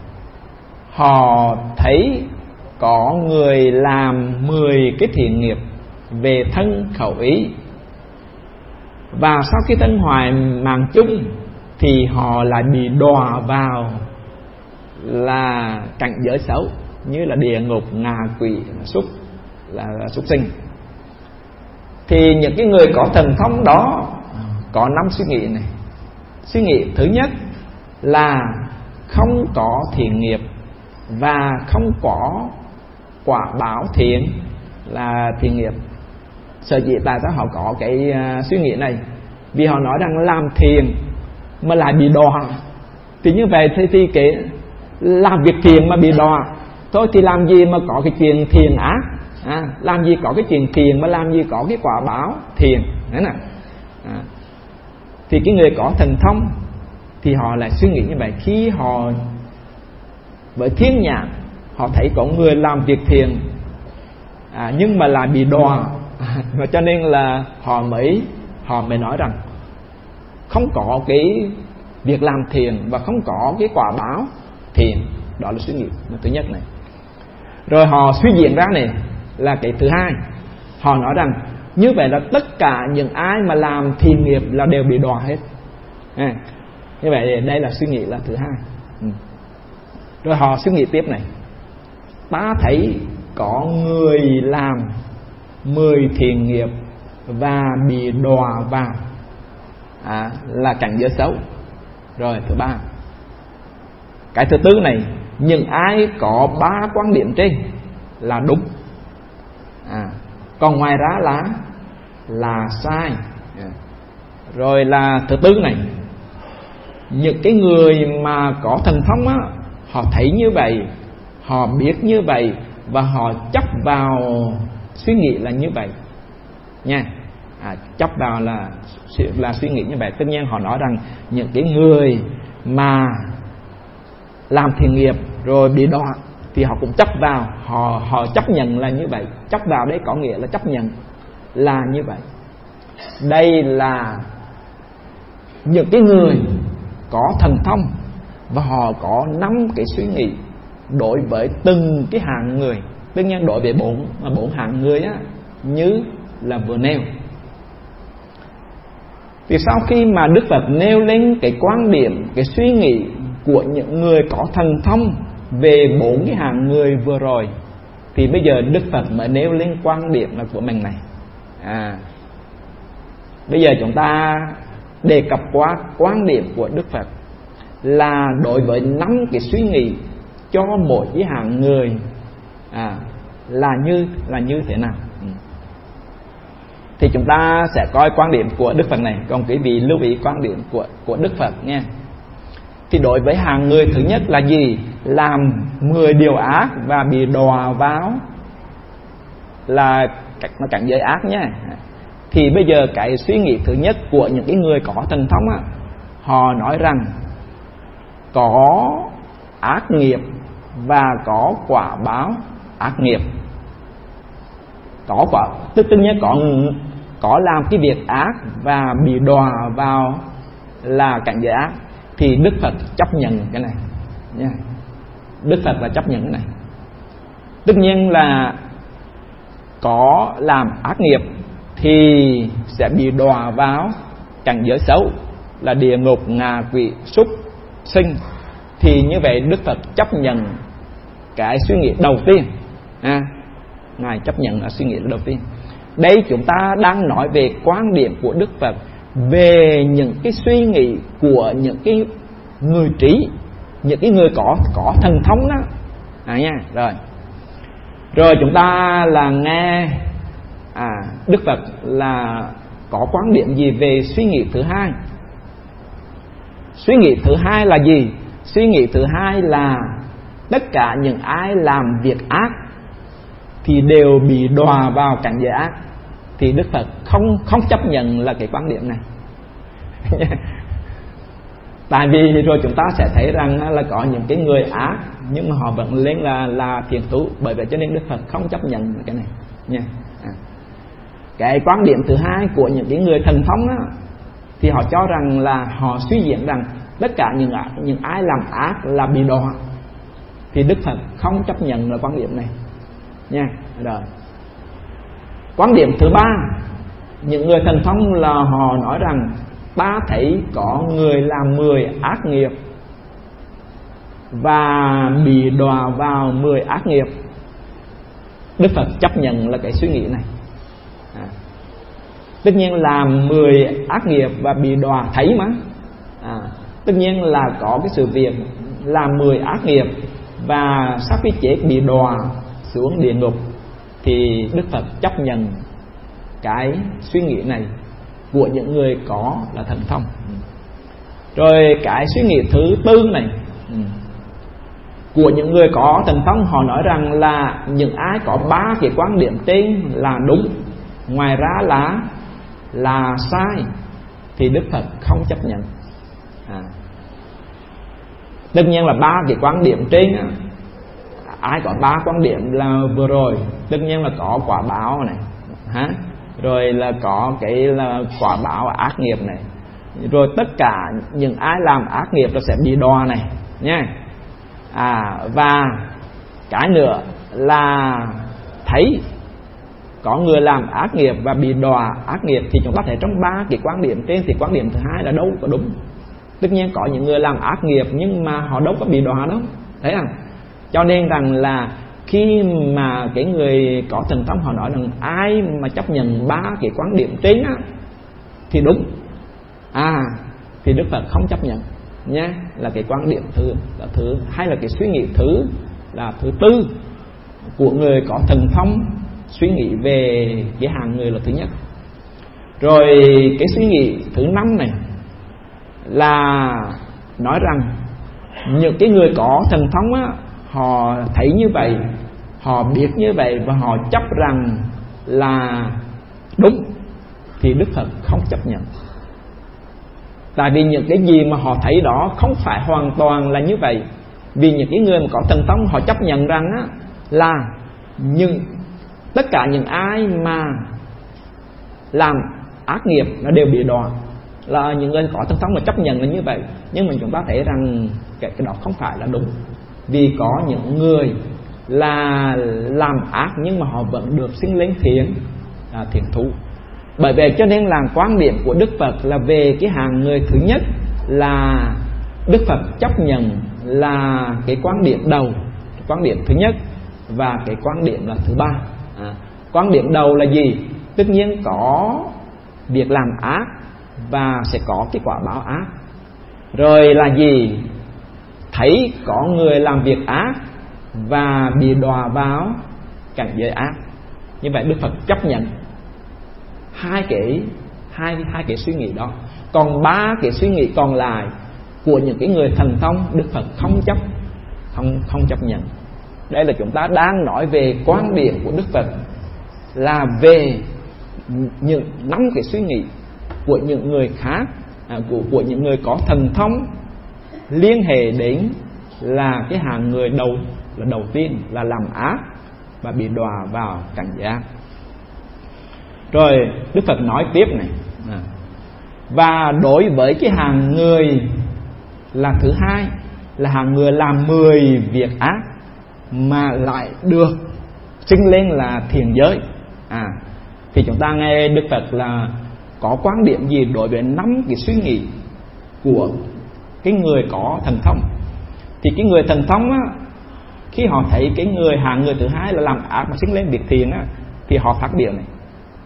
họ thấy có người làm 10 cái thiện nghiệp về thân khẩu ý, và sau khi thân hoài mạng chung thì họ lại bị đọa vào là cảnh giới xấu, như là địa ngục, ngạ quỷ, là súc sinh. Thì những cái người có thần thông đó có 5 suy nghĩ này. Suy nghĩ thứ nhất là không có thiện nghiệp và không có quả báo thiện, là thiện nghiệp. Sở dĩ tại sao họ có cái suy nghĩ này? Vì họ nói rằng làm thiện mà lại bị đọa, thì như vậy thì cái làm việc thiện mà bị đọa thôi thì làm gì mà có cái chuyện thiện ác, làm gì có cái chuyện thiện mà làm gì có cái quả báo thiện, đấy nè. Thì cái người có thần thông thì họ lại suy nghĩ như vậy. Khi họ với thiên nhãn họ thấy có người làm việc thiện nhưng mà lại bị đọa, và cho nên là họ mới nói rằng không có cái việc làm thiện và không có cái quả báo thiện. Đó là suy nghĩ thứ nhất này. Rồi họ suy diễn ra này là cái thứ hai. Họ nói rằng như vậy là tất cả những ai mà làm thiện nghiệp là đều bị đọa hết. Như vậy đây là suy nghĩ là thứ hai. Rồi họ suy nghĩ tiếp này: ta thấy có người làm 10 thiện nghiệp và bị đọa vào. là cảnh giới xấu. Rồi thứ ba, cái thứ tư này, những ai có 3 quan điểm trên là đúng, còn ngoài ra là sai. Rồi là thứ tư này, những cái người mà có thần thông á, họ thấy như vậy, họ biết như vậy và họ chấp vào suy nghĩ là như vậy nha. Chấp vào là suy nghĩ như vậy. Tất nhiên họ nói rằng những cái người mà làm thiện nghiệp rồi bị đọa thì họ cũng chấp vào, họ chấp nhận là như vậy. Chấp vào đấy có nghĩa là chấp nhận là như vậy. Đây là những cái người có thần thông và họ có 5 cái suy nghĩ đối với từng cái hạng người. Tất nhiên đối với 4 hạng người á, như là vừa nêu. Thì sau khi mà Đức Phật nêu lên cái quan điểm, cái suy nghĩ của những người có thần thông về 4 cái hạng người vừa rồi, thì bây giờ Đức Phật mới nêu lên quan điểm là của mình này. Bây giờ chúng ta đề cập qua quan điểm của Đức Phật là đối với 5 cái suy nghĩ cho mỗi cái hạng người là như thế nào. Thì chúng ta sẽ coi quan điểm của Đức Phật này. Còn quý vị lưu ý quan điểm của Đức Phật nha. Thì đối với hạng người thứ nhất là gì? Làm 10 điều ác và bị đọa vào là cảnh giới ác nha. Thì bây giờ cái suy nghĩ thứ nhất của những cái người có thần thông á, họ nói rằng có ác nghiệp và có quả báo ác nghiệp. Có quả, tức nhiên có làm cái việc ác và bị đọa vào là cảnh giới ác, thì Đức Phật chấp nhận cái này nha. Đức Phật là chấp nhận cái này. Tất nhiên là có làm ác nghiệp thì sẽ bị đọa vào cảnh giới xấu là địa ngục, ngạ quỷ, súc sinh. Thì như vậy Đức Phật chấp nhận cái suy nghĩ đầu tiên. Ngài chấp nhận là suy nghĩ đầu tiên. Đây chúng ta đang nói về quan điểm của Đức Phật về những cái suy nghĩ của những cái người trí, những cái người có thần thông đó nha. Rồi chúng ta là nghe Đức Phật là có quan điểm gì về suy nghĩ thứ hai. Suy nghĩ thứ hai là gì? Suy nghĩ thứ hai là tất cả những ai làm việc ác thì đều bị đọa vào cảnh giới ác. Thì Đức Phật không chấp nhận là cái quan điểm này. Tại vì rồi chúng ta sẽ thấy rằng là có những cái người ác nhưng mà họ vẫn lên là thiện tú. Bởi vậy cho nên Đức Phật không chấp nhận cái này nha. Cái quan điểm thứ hai của những cái người thần thông đó, thì họ cho rằng là họ suy diễn rằng tất cả những ai làm ác là bị đọa. Thì Đức Phật không chấp nhận là quan điểm này nha. Rồi quan điểm thứ ba, những người thần thông là họ nói rằng ta thấy có người làm 10 ác nghiệp và bị đọa vào 10 ác nghiệp. Đức Phật chấp nhận là cái suy nghĩ này. Tất nhiên làm 10 ác nghiệp và bị đọa thấy mà. Tất nhiên là có cái sự việc làm 10 ác nghiệp và sau khi chết bị đọa xuống địa ngục. Thì Đức Phật chấp nhận cái suy nghĩ này của những người có là thần thông. Rồi cái suy nghĩ thứ tư này của những người có thần thông, họ nói rằng là những ai có 3 cái quan điểm trên là đúng, ngoài ra là sai, thì Đức Phật không chấp nhận. Tất nhiên là 3 cái quan điểm trên á, ai có 3 quan điểm là vừa rồi, tất nhiên là có quả báo này, rồi là có cái là quả báo ác nghiệp này, rồi tất cả những ai làm ác nghiệp nó sẽ bị đọa này nha. Và cái nữa là thấy có người làm ác nghiệp và bị đọa ác nghiệp. Thì chúng ta thấy trong 3 cái quan điểm trên thì quan điểm thứ hai là đâu có đúng. Tất nhiên có những người làm ác nghiệp nhưng mà họ đâu có bị đọa đâu, thấy không? Cho nên rằng là khi mà cái người có thần thông họ nói rằng ai mà chấp nhận 3 cái quan điểm trên á thì đúng, thì Đức Phật không chấp nhận nhé. Là cái quan điểm thứ hay là cái suy nghĩ thứ tư của người có thần thông suy nghĩ về cái hàng người là thứ nhất. Rồi cái suy nghĩ thứ năm này là nói rằng những cái người có thần thông á, họ thấy như vậy, họ biết như vậy và họ chấp rằng là đúng, thì Đức Phật không chấp nhận. Tại vì những cái gì mà họ thấy đó không phải hoàn toàn là như vậy. Vì những cái người mà có thần thông họ chấp nhận rằng á, là tất cả những ai mà làm ác nghiệp nó đều bị đọa. Là những người có thần thông mà chấp nhận là như vậy. Nhưng mà chúng ta thấy rằng cái đó không phải là đúng. Vì có những người là làm ác nhưng mà họ vẫn được sinh lên thiện thú. Bởi vậy cho nên là quan điểm của Đức Phật là về cái hàng người thứ nhất là Đức Phật chấp nhận là cái quan điểm đầu, quan điểm thứ nhất, và cái quan điểm là thứ ba. Quan điểm đầu là gì? Tất nhiên có việc làm ác và sẽ có cái quả báo ác. Rồi là gì? Thấy có người làm việc ác và bị đọa vào cảnh giới ác. Như vậy Đức Phật chấp nhận hai cái suy nghĩ đó. Còn ba cái suy nghĩ còn lại của những cái người thần thông, Đức Phật không chấp nhận. Đây là chúng ta đang nói về quan điểm của Đức Phật là về những 5 cái suy nghĩ của những người khác, của những người có thần thông liên hệ đến là cái hạng người đầu tiên là làm ác và bị đọa vào cảnh giới ác. Rồi Đức Phật nói tiếp này, và đối với cái hàng người là thứ hai là hàng người làm 10 việc ác mà lại được sinh lên là thiền giới, thì chúng ta nghe Đức Phật là có quan điểm gì đối với 5 cái suy nghĩ của cái người có thần thông. Thì cái người thần thông á, khi họ thấy cái người hạng người thứ hai là làm ác mà sinh lên việc thiền á, thì họ phát biểu này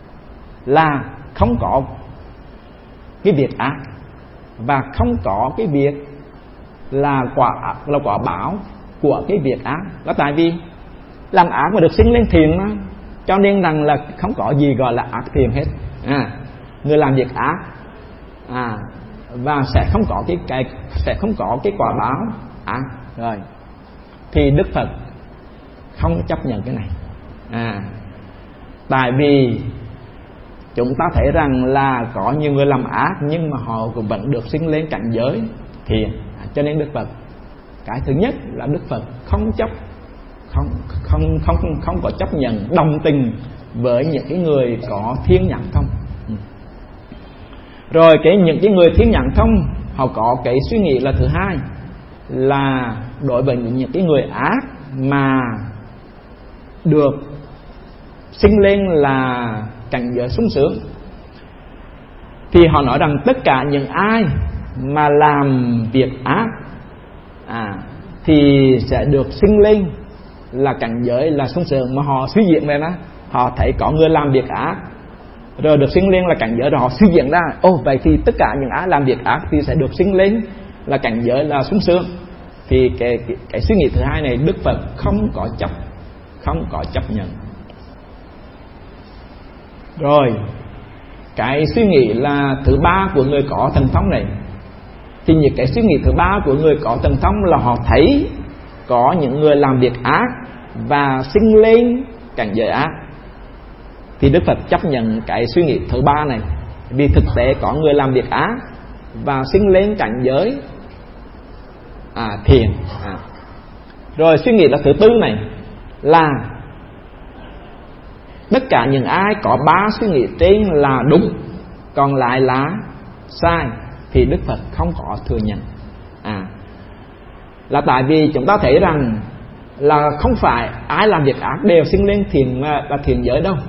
là không có cái việc ác và không có cái việc là quả báo của cái việc ác. Đó tại vì làm ác mà được sinh lên thiền á, cho nên rằng là không có gì gọi là ác thiền hết. Người làm việc ác và sẽ không có cái quả báo ác. Rồi thì Đức Phật không chấp nhận cái này. Tại vì chúng ta thấy rằng là có nhiều người làm ác nhưng mà họ cũng vẫn được sinh lên cảnh giới thiền. Cho nên Đức Phật, cái thứ nhất là Đức Phật không có chấp nhận, đồng tình với những cái người có thiên nhãn thông. Rồi những cái người thiên nhãn thông họ có cái suy nghĩ là thứ hai là đối với những cái người ác mà được sinh lên là cảnh giới sung sướng, thì họ nói rằng tất cả những ai mà làm việc ác thì sẽ được sinh lên là cảnh giới là sung sướng. Mà họ suy diễn về nó, họ thấy có người làm việc ác rồi được sinh lên là cảnh giới, rồi họ suy diễn ra vậy thì tất cả những ai làm việc ác thì sẽ được sinh lên là cảnh giới là sung sướng. Thì cái suy nghĩ thứ hai này Đức Phật không có chấp nhận. Rồi cái suy nghĩ là thứ ba của người có thần thông này, thì những cái suy nghĩ thứ ba của người có thần thông là họ thấy có những người làm việc ác và sinh lên cảnh giới ác, thì Đức Phật chấp nhận cái suy nghĩ thứ ba này. Vì thực tế có người làm việc ác và sinh lên cảnh giới thiền. Rồi suy nghĩ là thứ tư này là tất cả những ai có 3 suy nghĩ trên là đúng, còn lại là sai, thì Đức Phật không có thừa nhận. Là tại vì chúng ta thấy rằng là không phải ai làm việc ác đều sinh lên thiền giới đâu,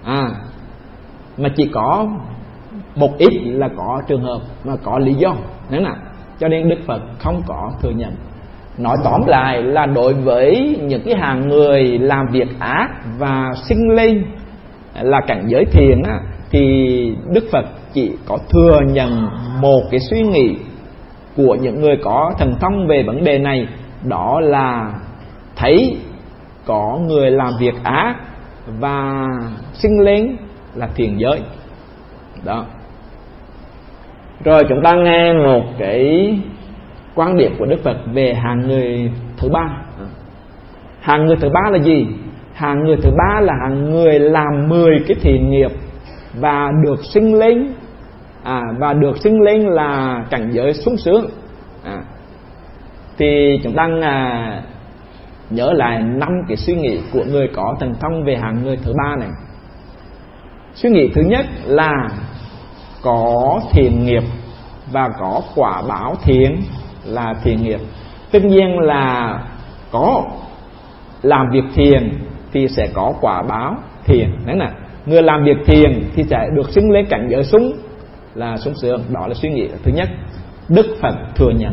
mà chỉ có một ít là có trường hợp mà có lý do, đúng không? Cho nên Đức Phật không có thừa nhận. Nói tóm lại là đối với những cái hàng người làm việc ác và sinh lên là cảnh giới thiền thì Đức Phật chỉ có thừa nhận một cái suy nghĩ của những người có thần thông về vấn đề này, đó là thấy có người làm việc ác và sinh lên là thiền giới. Đó. Rồi chúng ta nghe một cái quan điểm của Đức Phật về hạng người thứ ba. Hạng người thứ ba là gì? Hạng người thứ ba là hạng người làm 10 cái thiện nghiệp và được sinh lên là cảnh giới sung sướng. Thì chúng ta nhớ lại 5 cái suy nghĩ của người có thần thông về hạng người thứ ba này. Suy nghĩ thứ nhất là có thiện nghiệp và có quả báo thiện là thiện nghiệp. Tất nhiên là có làm việc thiện thì sẽ có quả báo thiện. Đấy là người làm việc thiện thì sẽ được xứng lên cảnh giới sung là sung sướng. Đó là suy nghĩ thứ nhất. Đức Phật thừa nhận.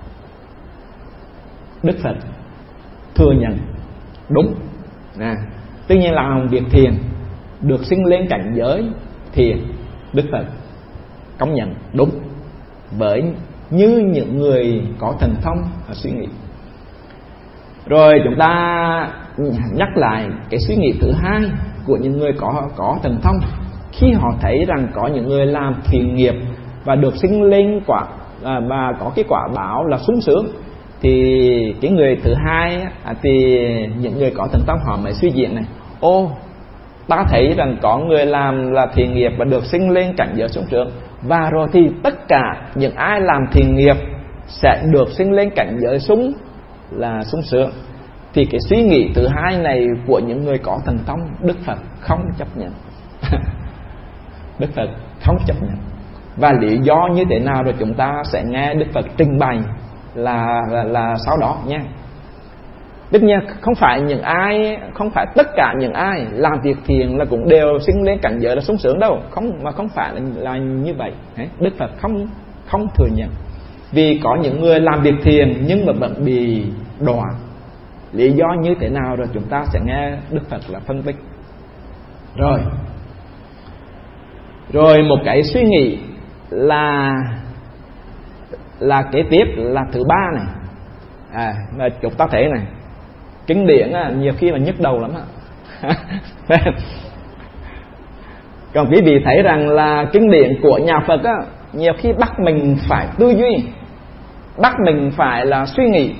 Đức Phật thừa nhận đúng. Tất nhiên là làm việc thiện được sinh lên cảnh giới thiện, Đức Phật công nhận đúng bởi như những người có thần thông suy nghĩ. Rồi chúng ta nhắc lại cái suy nghĩ thứ hai của những người có thần thông. Khi họ thấy rằng có những người làm thiện nghiệp và được sinh lên quả và có cái quả báo là sung sướng, thì cái người thứ hai thì những người có thần thông họ mới suy diễn này: ô, ta thấy rằng có người làm là thiện nghiệp và được sinh lên cảnh giới sung sướng, và rồi thì tất cả những ai làm thiện nghiệp sẽ được sinh lên cảnh giới sung sướng. Thì cái suy nghĩ thứ hai này của những người có thần thông, Đức Phật không chấp nhận. Đức Phật không chấp nhận. Và lý do như thế nào rồi chúng ta sẽ nghe Đức Phật trình bày là sau đó nha. Tất nhiên không phải tất cả những ai làm việc thiện là cũng đều sinh lên cảnh giới là sung sướng đâu, không phải là như vậy. Đức Phật không thừa nhận. Vì có những người làm việc thiện nhưng mà vẫn bị đọa. Lý do như thế nào rồi chúng ta sẽ nghe Đức Phật là phân tích. Rồi một cái suy nghĩ là kế tiếp là thứ ba này. Mà chúng ta thấy này, kinh điển nhiều khi mà nhức đầu lắm Còn quý vị thấy rằng là kinh điển của nhà Phật nhiều khi bắt mình phải tư duy, bắt mình phải là suy nghĩ.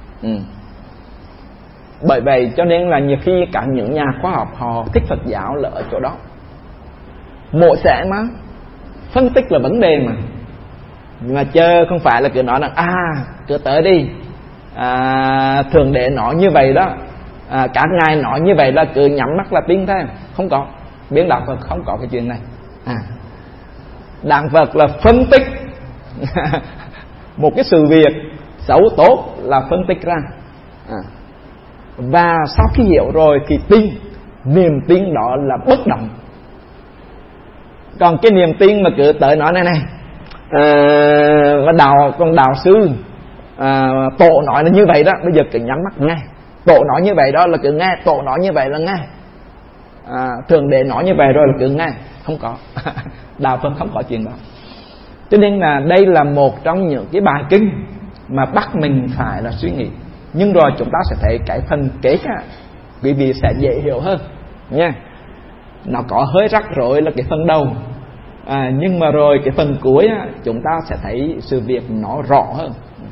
Bởi vậy cho nên là nhiều khi cả những nhà khoa học họ thích Phật giáo là ở chỗ đó. Mộ sẽ mà phân tích là vấn đề mà. Nhưng mà chớ không phải là cứ nói rằng cứ tới đi, Thượng Đế nói như vậy đó, các ngài nói như vậy là cứ nhắm mắt là tin thôi. Không có. Biến đạo Phật không có cái chuyện này. Đạo Phật là phân tích một cái sự việc xấu tốt là phân tích ra, và sau khi hiểu rồi thì tin. Niềm tin đó là bất động. Còn cái niềm tin mà cứ tới nói này con đạo sư tổ nói là như vậy đó, bây giờ cứ nhắm mắt nghe. Tổ nói như vậy đó là cứ nghe, tổ nói như vậy là nghe, Thượng Đế nói như vậy rồi là cứ nghe. Không có. Đạo Phật không có chuyện đó. Cho nên là đây là một trong những cái bài kinh mà bắt mình phải là suy nghĩ. Nhưng rồi chúng ta sẽ thấy cái phần kế quý vị sẽ dễ hiểu hơn nha. Nó có hơi rắc rối là cái phần đầu, nhưng mà rồi cái phần cuối chúng ta sẽ thấy sự việc nó rõ hơn.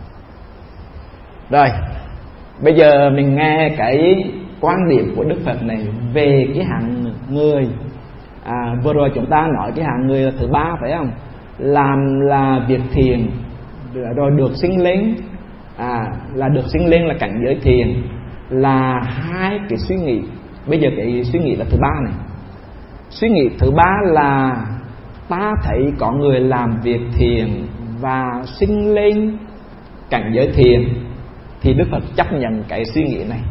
Rồi bây giờ mình nghe cái quan điểm của Đức Phật này về cái hạng người. Vừa rồi chúng ta nói cái hạng người là thứ ba phải không? Làm là việc thiện rồi được sinh lên, là được sinh lên là cảnh giới thiện, là hai cái suy nghĩ. Bây giờ cái suy nghĩ là thứ ba này. Suy nghĩ thứ ba là ta thấy có người làm việc thiện và sinh lên cảnh giới thiện, thì Đức Phật chấp nhận cái suy nghĩ này.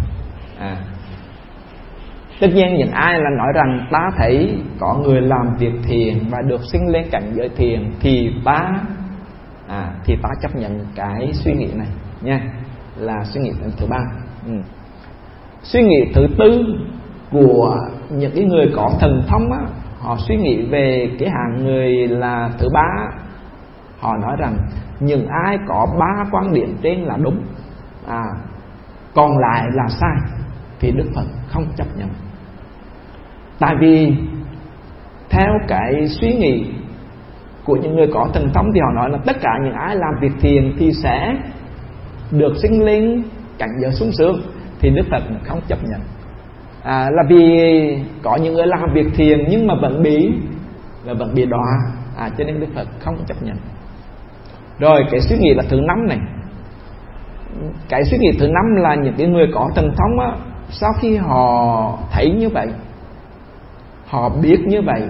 Tất nhiên những ai là nói rằng ta thấy có người làm việc thiện và được sinh lên cảnh giới thiện thì ta chấp nhận cái suy nghĩ này nha, là suy nghĩ thứ ba. Suy nghĩ thứ tư của những cái người có thần thông họ suy nghĩ về cái hạng người là thứ ba. Họ nói rằng những ai có 3 quan điểm trên là đúng, còn lại là sai, thì Đức Phật không chấp nhận. Tại vì theo cái suy nghĩ của những người có thần thông thì họ nói là tất cả những ai làm việc thiện thì sẽ được sinh lên cảnh giới sung sướng, thì Đức Phật không chấp nhận. Là vì có những người làm việc thiện nhưng mà vẫn bị đọa, cho nên Đức Phật không chấp nhận. Rồi cái suy nghĩ là thứ 5 này. Cái suy nghĩ thứ 5 là những cái người có thần thông á, sau khi họ thấy như vậy, họ biết như vậy,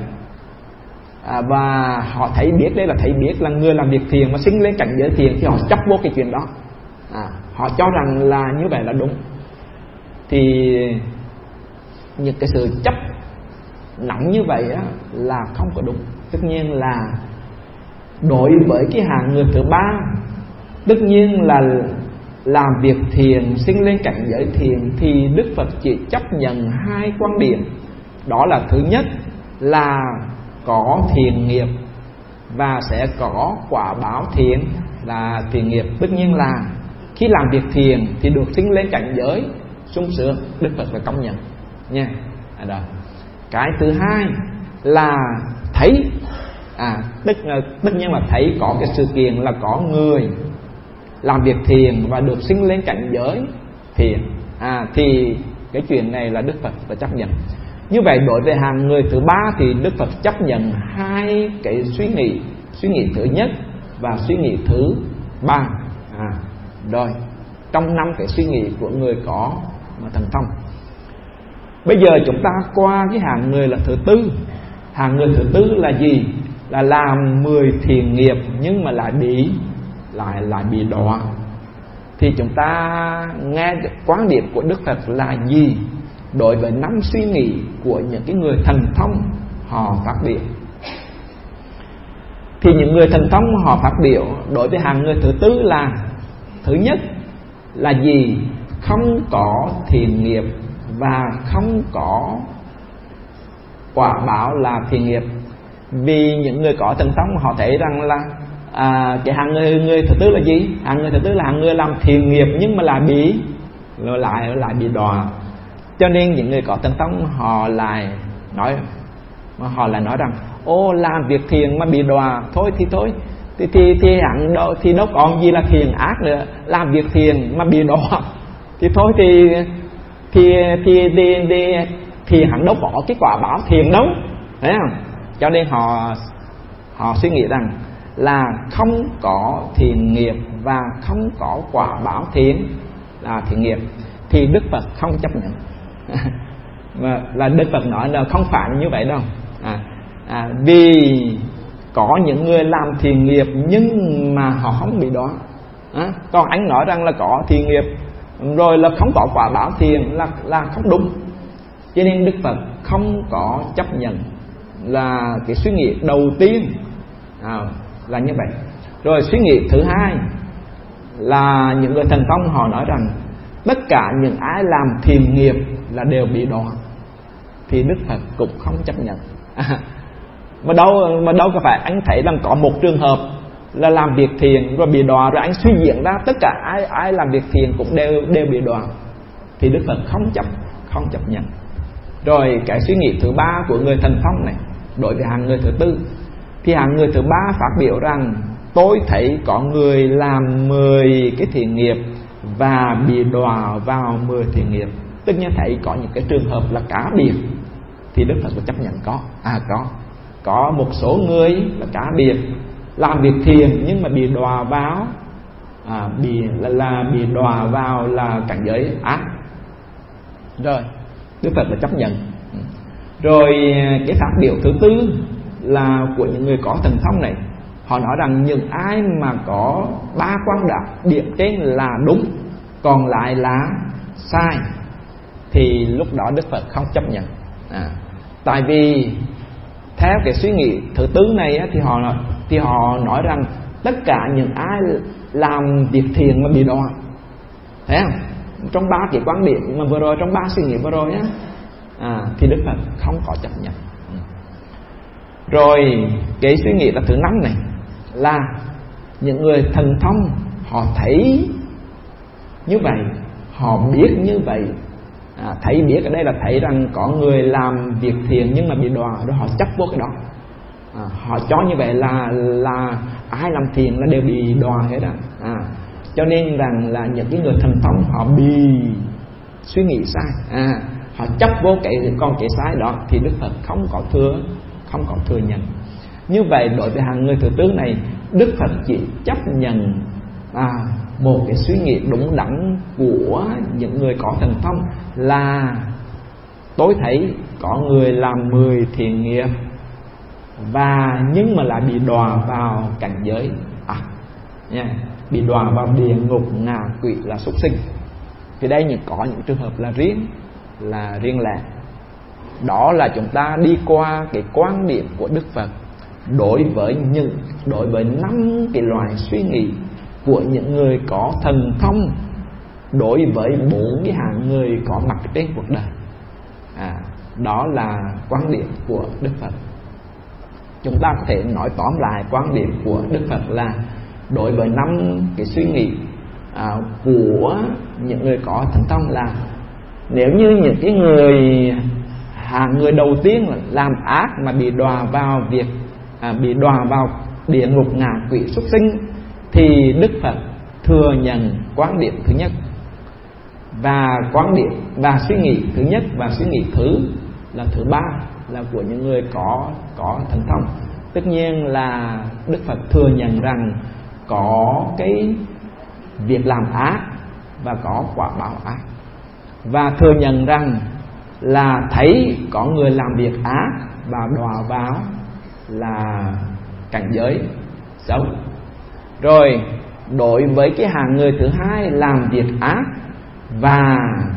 và họ thấy biết, đây là thấy biết là người làm việc thiện mà sinh lên cảnh giới thiện, thì họ chấp vô cái chuyện đó, họ cho rằng là như vậy là đúng. Thì những cái sự chấp nặng như vậy á, là không có đúng. Tất nhiên là đối với cái hạng người thứ 3, tất nhiên là làm việc thiện sinh lên cảnh giới thiện, thì Đức Phật chỉ chấp nhận 2 quan điểm. Đó là thứ nhất là có thiện nghiệp và sẽ có quả báo thiện là thiện nghiệp. Tất nhiên là khi làm việc thiện thì được sinh lên cảnh giới sung sướng, Đức Phật là công nhận nha. Cái thứ hai là thấy, tất nhiên là thấy có cái sự kiện là có người làm việc thiện và được sinh lên cảnh giới thiện, thì cái chuyện này là Đức Phật phải chấp nhận. Như vậy đối với hàng người thứ 3 thì Đức Phật chấp nhận 2 cái suy nghĩ thứ nhất và suy nghĩ thứ 3. Rồi trong 5 cái suy nghĩ của người có thần thông. Bây giờ chúng ta qua cái hạng người là thứ tư. Hạng người thứ tư là gì? Là làm 10 thiện nghiệp nhưng mà lại bị đọa. Thì chúng ta nghe quan điểm của Đức Phật là gì đối với 5 suy nghĩ của những cái người thần thông họ phát biểu. Thì những người thần thông họ phát biểu đối với hạng người thứ tư là: thứ nhất là gì? Không có thiện nghiệp và không có quả báo là thiện nghiệp. Vì những người có thần thông họ thấy rằng là cái hạng người thứ tư là gì? Hạng người thứ tư là hạng người làm thiện nghiệp nhưng mà lại bị đọa. Cho nên những người có thần thông họ lại nói rằng làm việc thiện mà bị đọa, thôi thì hẳn đâu còn gì là thiện ác nữa. Làm việc thiện mà bị đọa thì thôi thì hẳn đâu có cái quả báo thiện đâu, thấy không? Cho nên họ suy nghĩ rằng là không có thiện nghiệp và không có quả báo thiện là thiện nghiệp, thì Đức Phật không chấp nhận. Mà là Đức Phật nói là không phải như vậy đâu. Vì có những người làm thiện nghiệp nhưng mà họ không bị đọa. Còn anh nói rằng là có thiện nghiệp rồi là không có quả báo thiện là không đúng. Cho nên Đức Phật không có chấp nhận là cái suy nghĩ đầu tiên là như vậy. Rồi suy nghĩ thứ hai là những người thần thông họ nói rằng tất cả những ai làm thiện nghiệp là đều bị đọa, thì Đức Phật cũng không chấp nhận. Mà đâu có phải anh thấy rằng có một trường hợp là làm việc thiện rồi bị đọa, rồi anh suy diễn ra tất cả ai làm việc thiện cũng đều bị đọa, thì Đức Phật không chấp nhận. Rồi cái suy nghĩ thứ ba của người thần thông này đối với hạng người thứ tư, thì hạng người thứ ba phát biểu rằng tôi thấy có người làm 10 cái thiện nghiệp và bị đọa vào 10 thiện nghiệp. Tất nhiên thấy có những cái trường hợp là cá biệt, thì Đức Phật phải chấp nhận có một số người là cá biệt làm việc thiện nhưng mà bị đọa vào bị đọa vào là cảnh giới ác. Rồi Đức Phật là chấp nhận. Rồi cái phát biểu thứ tư là của những người có thần thông này, họ nói rằng những ai mà có 3 quan điểm trên là đúng, còn lại là sai, thì lúc đó Đức Phật không chấp nhận. Tại vì theo cái suy nghĩ thứ tư này thì họ nói rằng tất cả những ai làm việc thiện mà bị đọa, thấy không? Trong 3 cái quan điểm mà vừa rồi, trong 3 suy nghĩ vừa rồi thì Đức Phật không có chấp nhận. Rồi cái suy nghĩ là thứ 5 này, là những người thần thông họ thấy như vậy, họ biết như vậy. Thấy biết ở đây là thấy rằng có người làm việc thiện nhưng mà bị đọa, rồi họ chấp vô cái đó. Họ cho như vậy là ai làm thiện là đều bị đọa hết cho nên rằng là những cái người thần thông họ bị suy nghĩ sai, họ chấp vô cái sai đó, thì Đức Phật không có thừa nhận. Như vậy đối với hàng người thứ tư này, Đức Phật chỉ chấp nhận một cái suy nghĩ đúng đắn của những người có thần thông là tôi thấy có người làm 10 thiện nghiệp và nhưng mà lại bị đọa vào cảnh giới bị đọa vào địa ngục, ngạ quỷ, là súc sinh. Thì đây có những trường hợp là riêng lẻ. Đó là chúng ta đi qua cái quan điểm của Đức Phật đối với 5 cái loại suy nghĩ của những người có thần thông đối với 4 cái hạng người có mặt trên cuộc đời. Đó là quan điểm của Đức Phật. Chúng ta có thể nói tóm lại quan điểm của Đức Phật là đối với 5 cái suy nghĩ của những người có thần thông là nếu như những cái hạng người đầu tiên là làm ác mà bị đọa vào địa ngục, ngạ quỷ, súc sinh, thì Đức Phật thừa nhận quan điểm thứ nhất, và suy nghĩ thứ nhất và suy nghĩ thứ 3 là của những người có thần thông. Tất nhiên là Đức Phật thừa nhận rằng có cái việc làm ác và có quả báo ác, và thừa nhận rằng là thấy có người làm việc ác và đọa vào là cảnh giới xấu. Rồi đối với cái hạng người thứ hai làm việc ác và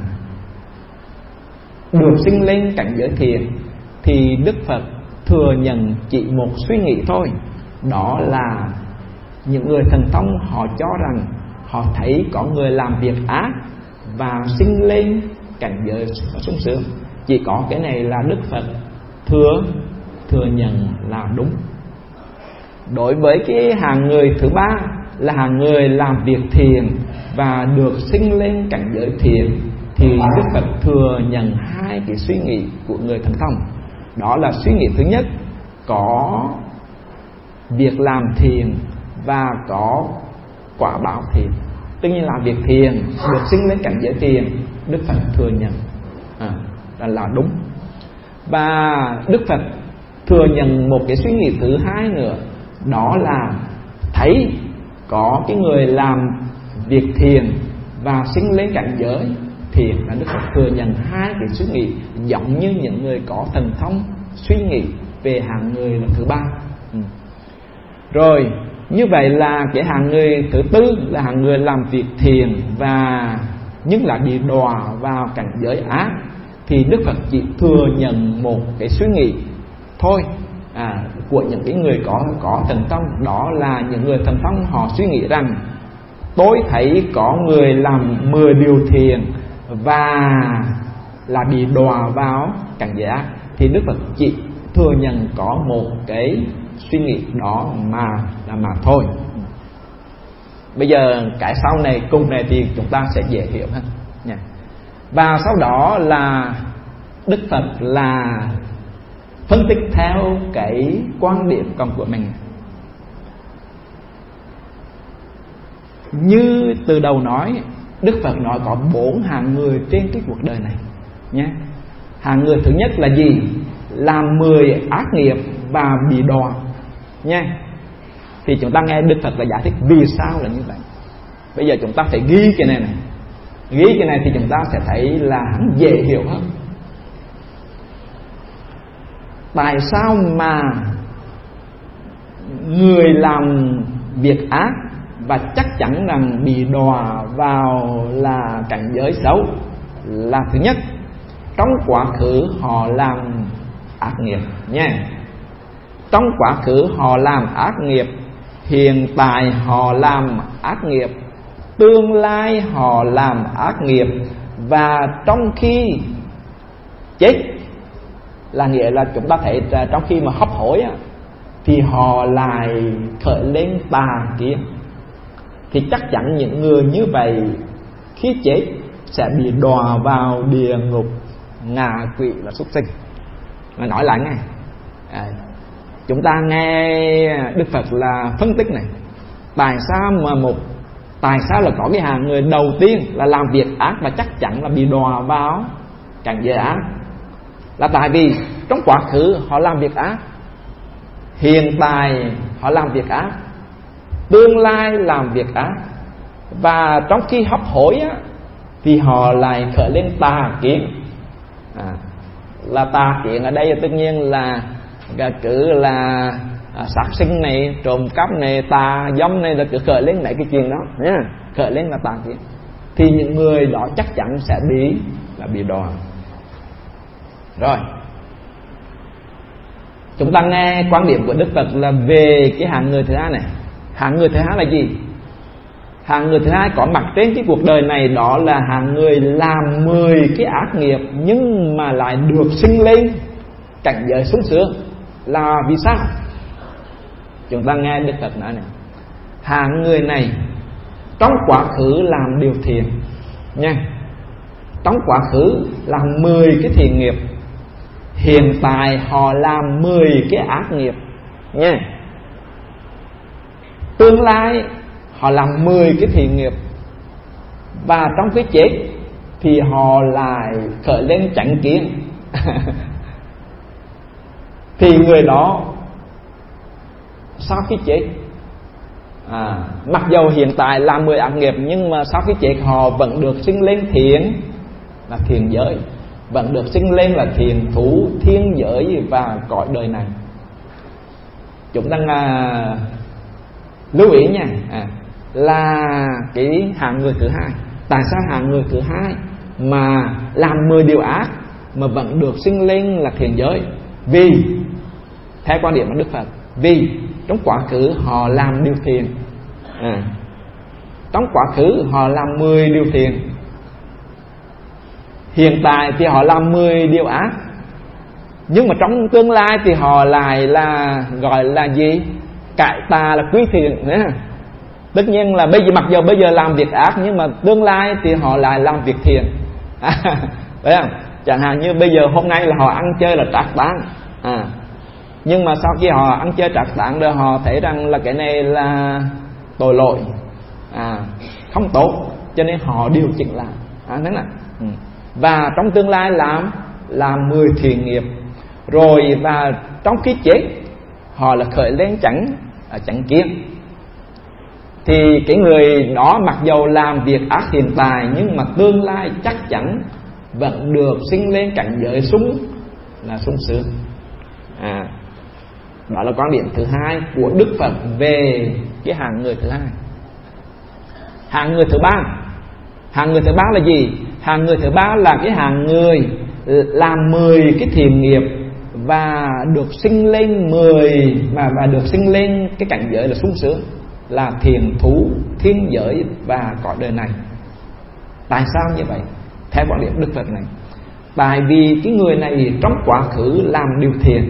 được sinh lên cảnh giới thiện, thì Đức Phật thừa nhận chỉ một suy nghĩ thôi, đó là những người thần thông họ cho rằng họ thấy có người làm việc ác và sinh lên cảnh giới sung sướng. Chỉ có cái này là Đức Phật thừa nhận là đúng. Đối với cái hạng người thứ 3 là hạng người làm việc thiện và được sinh lên cảnh giới thiện, thì Đức Phật thừa nhận 2 cái suy nghĩ của người thần thông. Đó là suy nghĩ thứ nhất, có việc làm thiện và có quả báo thiện. Tất nhiên làm việc thiện được sinh lên cảnh giới thiện, Đức Phật thừa nhận là đúng. Và Đức Phật thừa nhận một cái suy nghĩ thứ hai nữa, đó là thấy có cái người làm việc thiện và sinh lên cảnh giới thiện, là Đức Phật thừa nhận 2 cái suy nghĩ giống như những người có thần thông suy nghĩ về hạng người là thứ 3. Rồi như vậy là cái hạng người thứ tư là hạng người làm việc thiện và nhưng lại bị đọa vào cảnh giới ác, thì Đức Phật chỉ thừa nhận một cái suy nghĩ thôi của những cái người có thần thông. Đó là những người thần thông họ suy nghĩ rằng tôi thấy có người làm 10 điều thiện và là bị đọa vào cảnh giới ác, thì Đức Phật chỉ thừa nhận có một cái suy nghĩ đó mà thôi. Bây giờ cái sau này cùng này thì chúng ta sẽ dễ hiểu hơn nha. Và sau đó là Đức Phật là phân tích theo cái quan điểm của mình. Như từ đầu nói, Đức Phật nói có 4 hạng người trên cái cuộc đời này nhé. Hạng người thứ nhất là gì? Làm 10 ác nghiệp và bị đọa nha. Thì chúng ta nghe Đức Phật là giải thích vì sao là như vậy. Bây giờ chúng ta phải ghi cái này. Ghi cái này thì chúng ta sẽ thấy là dễ hiểu hơn. Tại sao mà người làm việc ác và chắc chắn rằng bị đọa vào là cảnh giới xấu? Là thứ nhất, trong quá khứ họ làm ác nghiệp nha. Trong quá khứ họ làm ác nghiệp, hiện tại họ làm ác nghiệp, tương lai họ làm ác nghiệp, và trong khi chết là nghĩa là chúng ta thấy trong khi mà hấp hối á, thì họ lại khởi lên tà kiến. Thì chắc chắn những người như vậy khi chết sẽ bị đọa vào địa ngục, ngạ quỷ và súc sinh. Mà nói lại nghe, chúng ta nghe Đức Phật là phân tích này, tại sao là có cái hàng người đầu tiên là làm việc ác và chắc chắn là bị đọa vào cảnh giới ác, là tại vì trong quá khứ họ làm việc ác, hiện tại họ làm việc ác, tương lai làm việc ác, và trong khi hấp hối á, thì họ lại khởi lên tà kiến. Là tà kiến ở đây tất nhiên là cứ là sát sinh này, trộm cắp này, tà dâm này, là cứ khởi lên mấy cái chuyện đó nhá, khởi lên là tà kiến. Thì những người đó chắc chắn sẽ bị đọa. Rồi, chúng ta nghe quan điểm của Đức Phật là về cái hạng người thứ hai này. Hạng người thứ hai là gì? Hạng người thứ hai có mặt trên cái cuộc đời này, đó là hạng người làm 10 cái ác nghiệp nhưng mà lại được sinh lên cảnh giới sung sướng. Là vì sao? Chúng ta nghe Đức Phật nói này, hạng người này trong quá khứ làm điều thiện nha, trong quá khứ làm 10 cái thiện nghiệp, hiện tại họ làm 10 cái ác nghiệp nha, tương lai họ làm 10 cái thiện nghiệp, và trong cái chết thì họ lại khởi lên chánh kiến. Thì người đó sau khi chết, mặc dầu hiện tại làm 10 ác nghiệp, nhưng mà sau khi chết họ vẫn được sinh lên thiện, là thiện giới, vẫn được sinh lên là thiện thú, thiên giới và cõi đời này. Chúng ta lưu ý nha, là cái hạng người thứ hai. Tại sao hạng người thứ hai mà làm 10 điều ác mà vẫn được sinh lên là thiện giới? Vì theo quan điểm của Đức Phật, vì trong quá khứ họ làm điều thiện, trong quá khứ họ làm 10 điều thiện, hiện tại thì họ làm 10 điều ác, nhưng mà trong tương lai thì họ lại là gọi là gì? Cải tà là quý thiện. Tất nhiên là mặc dù bây giờ làm việc ác, nhưng mà tương lai thì họ lại làm việc thiện. Đấy không? Chẳng hạn như bây giờ hôm nay là họ ăn chơi là trác táng, nhưng mà sau khi họ ăn chơi trác táng rồi họ thấy rằng là cái này là tội lỗi, không tốt, cho nên họ điều chỉnh lại. Thế nào? Và trong tương lai làm 10 thiện nghiệp rồi, và trong khi chết họ là khởi lên chánh kiến. Thì cái người đó mặc dầu làm việc ác hiện tại, nhưng mà tương lai chắc chắn vẫn được sinh lên cảnh giới sung sướng. Đó là quan điểm thứ hai của Đức Phật về cái hạng người thứ hai. Hạng người thứ ba là gì? Hạng người thứ ba là cái hạng người làm 10 cái thiện nghiệp và được sinh lên 10 và được sinh lên cái cảnh giới là sung sướng, là thiện thú, thiên giới và cõi đời này. Tại sao như vậy? Theo quan điểm Đức Phật này, tại vì cái người này trong quá khứ làm điều thiện,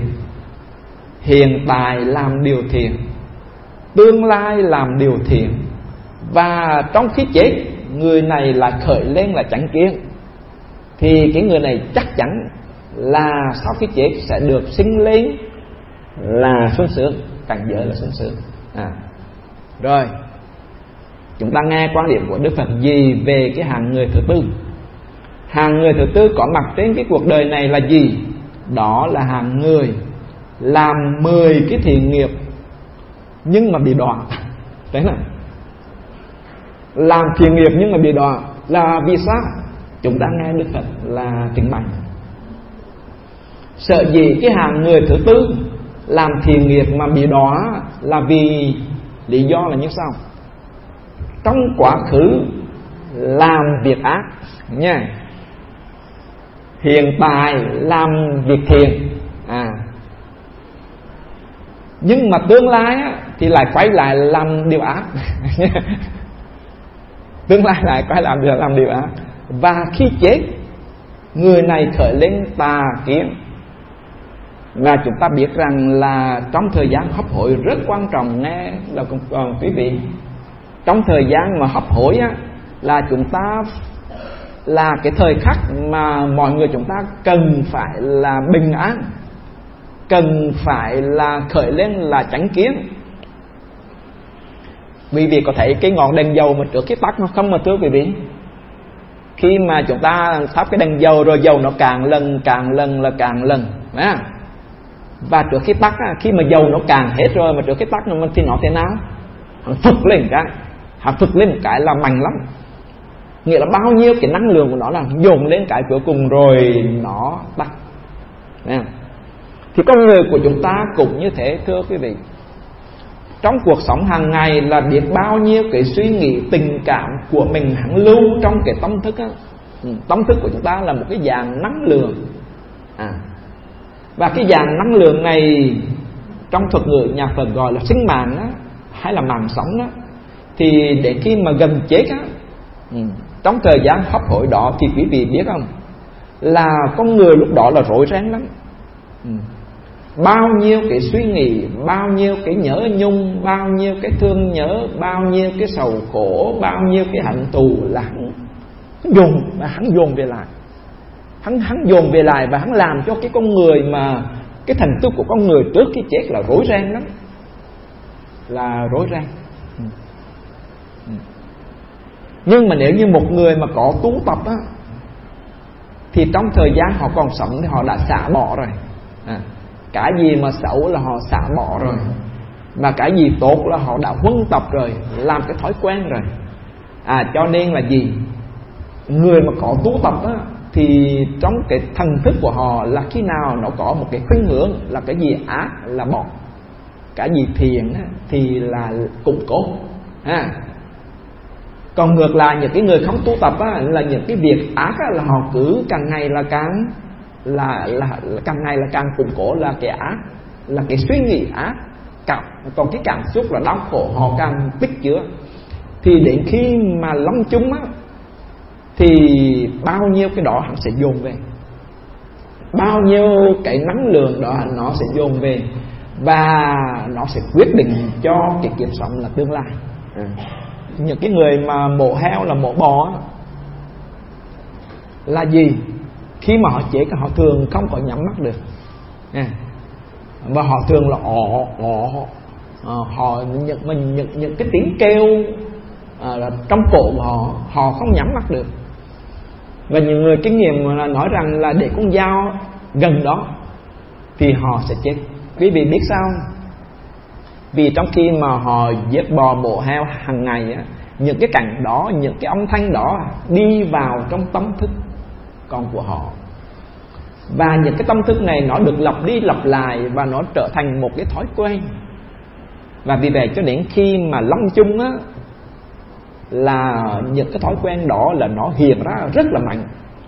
hiện tại làm điều thiện, tương lai làm điều thiện, và trong khi chết người này lại khởi lên là chánh kiến. Thì cái người này chắc chắn là sau khi chết sẽ được sinh lên là sung sướng, cảnh giới là sung sướng. Rồi, chúng ta nghe quan điểm của Đức Phật gì về cái hạng người thứ tư. Hạng người thứ tư có mặt trên cái cuộc đời này là gì? Đó là hạng người làm 10 cái thiện nghiệp nhưng mà bị đọa. Đấy là làm thiện nghiệp nhưng mà bị đọa. Là vì sao? Chúng ta nghe Đức Phật là trình bày. Sợ gì cái hạng người thứ tư làm thiện nghiệp mà bị đọa là vì lý do là như sau. Trong quá khứ làm việc ác nha, hiện tại làm việc thiện, nhưng mà tương lai thì lại quay lại làm điều ác. Tương lai lại quay lại làm điều ác. Và khi chết, người này khởi lên tà kiến. Và chúng ta biết rằng là trong thời gian hấp hối rất quan trọng, nghe là quý vị, trong thời gian mà hấp hối á, là chúng ta là cái thời khắc mà mọi người chúng ta cần phải là bình an, cần phải là khởi lên là chánh kiến. Quý vị có thấy cái ngọn đèn dầu mà trước khi tắt không mà thưa quý vị? Khi mà chúng ta thắp cái đèn dầu rồi dầu nó càng lần và trước khi tắt khi mà dầu nó càng hết rồi mà trước khi tắt thì nó thế nào? Hắn phực lên một cái là mạnh lắm, nghĩa là bao nhiêu cái năng lượng của nó là dồn lên cái cuối cùng rồi nó tắt. Thì con người của chúng ta cũng như thế thưa quý vị. Trong cuộc sống hàng ngày là biết bao nhiêu cái suy nghĩ tình cảm của mình hẳn lưu trong cái tâm thức á. Tâm thức của chúng ta là một cái dạng năng lượng. Và cái dạng năng lượng này trong thuật ngữ nhà Phật gọi là sinh mạng á, hay là mạng sống đó. Thì đến khi mà gần chết á, trong thời gian hấp hối đó thì quý vị biết không, là con người lúc đó là rối ren lắm. Bao nhiêu cái suy nghĩ, bao nhiêu cái nhớ nhung, bao nhiêu cái thương nhớ, bao nhiêu cái sầu khổ, bao nhiêu cái hận thù là hắn dồn về lại. Hắn dồn về lại và hắn làm cho cái con người mà cái thành tựu của con người trước khi chết là rối ren lắm, là rối ren. Nhưng mà nếu như một người mà có tu tập á, thì trong thời gian họ còn sống thì họ đã xả bỏ rồi. Cái gì mà xấu là họ xả bỏ rồi, mà cái gì tốt là họ đã huân tập rồi, làm cái thói quen rồi. Cho nên là gì? Người mà có tu tập á, thì trong cái thần thức của họ là khi nào nó có một cái khuynh hướng là cái gì ác là bỏ, cái gì thiện á, thì là củng cố. Còn ngược lại những cái người không tu tập á, là những cái việc ác á, là họ cứ càng ngày là càng củng cố là cái ác, là cái suy nghĩ ác. Còn cái cảm xúc là đau khổ họ càng tích chứa. Thì đến khi mà lâm chung á, thì bao nhiêu cái đó hắn sẽ dồn về, bao nhiêu cái năng lượng đó nó sẽ dồn về, và nó sẽ quyết định cho cái kiếp sống là tương lai. Những cái người mà mổ heo là mổ bò là gì? Khi mà họ chết họ thường không có nhắm mắt được, và họ thường là họ những cái tiếng kêu là trong cổ của họ không nhắm mắt được. Và nhiều người kinh nghiệm là nói rằng là để con dao gần đó thì họ sẽ chết. Quý vị biết sao? Vì trong khi mà họ giết bò mổ heo hàng ngày á, những cái cảnh đó, những cái âm thanh đó đi vào trong tâm thức con của họ, và những cái tâm thức này nó được lặp đi lặp lại và nó trở thành một cái thói quen. Và vì vậy cho đến khi mà lâm chung á, là những cái thói quen đó là nó hiện ra rất là mạnh,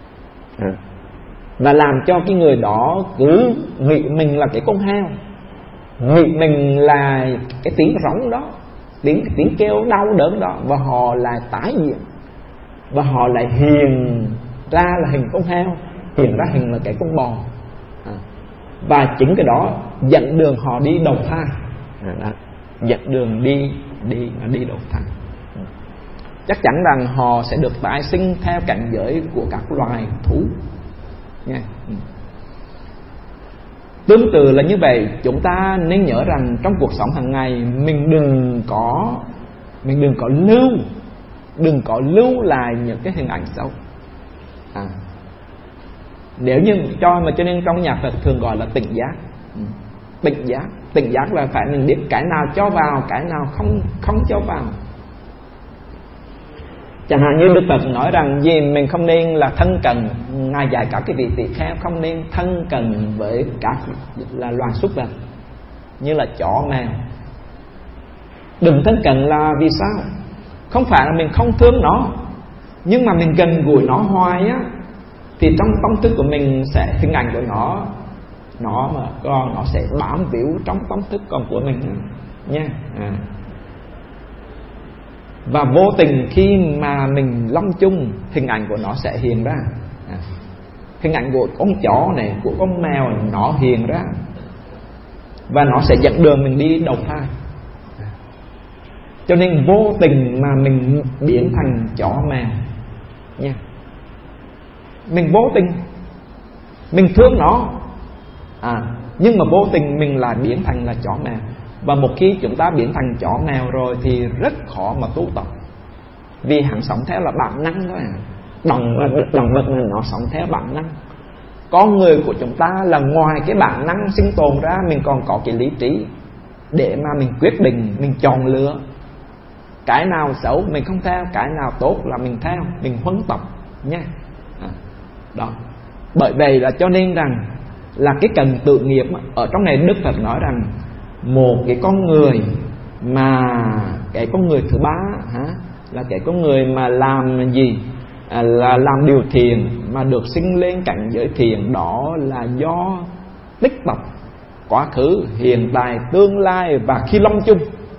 và làm cho cái người đó cứ nghĩ mình là cái con heo, nghĩ mình là cái tiếng rống đó, tiếng kêu đau đớn đó, và họ lại tái hiện, và họ lại hiện ra là hình con heo, hiện ra hình là cái con bò. Và chính cái đó dẫn đường họ đi đầu thai, dẫn đường đi đầu thai. Chắc chắn rằng họ sẽ được tái sinh theo cảnh giới của các loài thú nha. Tương tự là như vậy, chúng ta nên nhớ rằng trong cuộc sống hàng ngày mình đừng có lưu lại những cái hình ảnh xấu. Nếu như cho nên trong nhà Phật thường gọi là tỉnh giác. Tỉnh giác là phải mình biết cái nào cho vào, cái nào không cho vào. Chẳng hạn như Đức Phật nói rằng gì mình không nên là thân cận, Ngài dạy các cái vị tỳ kheo không nên thân cận với các là loài súc vật như là chó mèo. Đừng thân cận là vì sao? Không phải là mình không thương nó, nhưng mà mình gần gũi nó hoài á, thì trong tâm thức của mình sẽ hình ảnh của nó sẽ bám víu trong tâm thức của mình nha. Và vô tình khi mà mình lâm chung, hình ảnh của nó sẽ hiện ra. Hình ảnh của con chó này, của con mèo này, nó hiện ra. và nó sẽ dẫn đường mình đi đầu thai. Cho nên vô tình mà mình biến thành chó mèo nha. Mình vô tình, mình thương nó, nhưng mà vô tình mình lại biến thành là chó mèo. Và một khi chúng ta biến thành chó mèo rồi thì rất khó mà tu tập, vì hắn sống theo là bản năng thôi. Động vật này nó sống theo bản năng. Con người của chúng ta là ngoài cái bản năng sinh tồn ra, mình còn có cái lý trí để mà mình quyết định, mình chọn lựa. Cái nào xấu mình không theo, cái nào tốt là mình theo, mình huấn tập nha. Đó. Bởi vậy là cho nên rằng là cái cần tự nghiệp ở trong này Đức Phật nói rằng một cái con người mà cái con người thứ ba là cái con người mà làm gì, là làm điều thiện mà được sinh lên cảnh giới thiện, đó là do tích tập quá khứ, hiện tại, tương lai và khi long chung.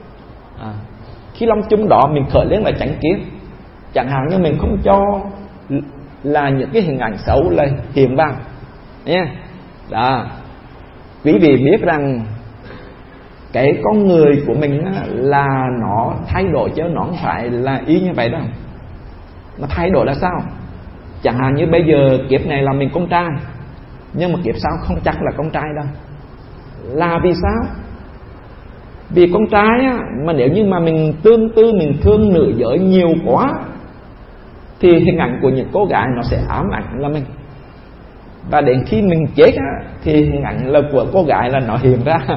Khi long chung đó mình khởi lên là chánh kiến. Chẳng hạn như mình không cho là những cái hình ảnh xấu là hiện vào nha. Đó. Quý vị biết rằng cái con người của mình là nó thay đổi, chứ nó không phải là y như vậy đâu. Nó thay đổi là sao? Chẳng hạn như bây giờ kiếp này là mình con trai, nhưng mà kiếp sau không chắc là con trai đâu. Là vì sao? Vì con trai á, mà nếu như mà mình tương tư, mình thương nữ giới nhiều quá thì hình ảnh của những cô gái nó sẽ ám ảnh là mình. Và đến khi mình chết á, thì hình ảnh là của cô gái là nó hiện ra.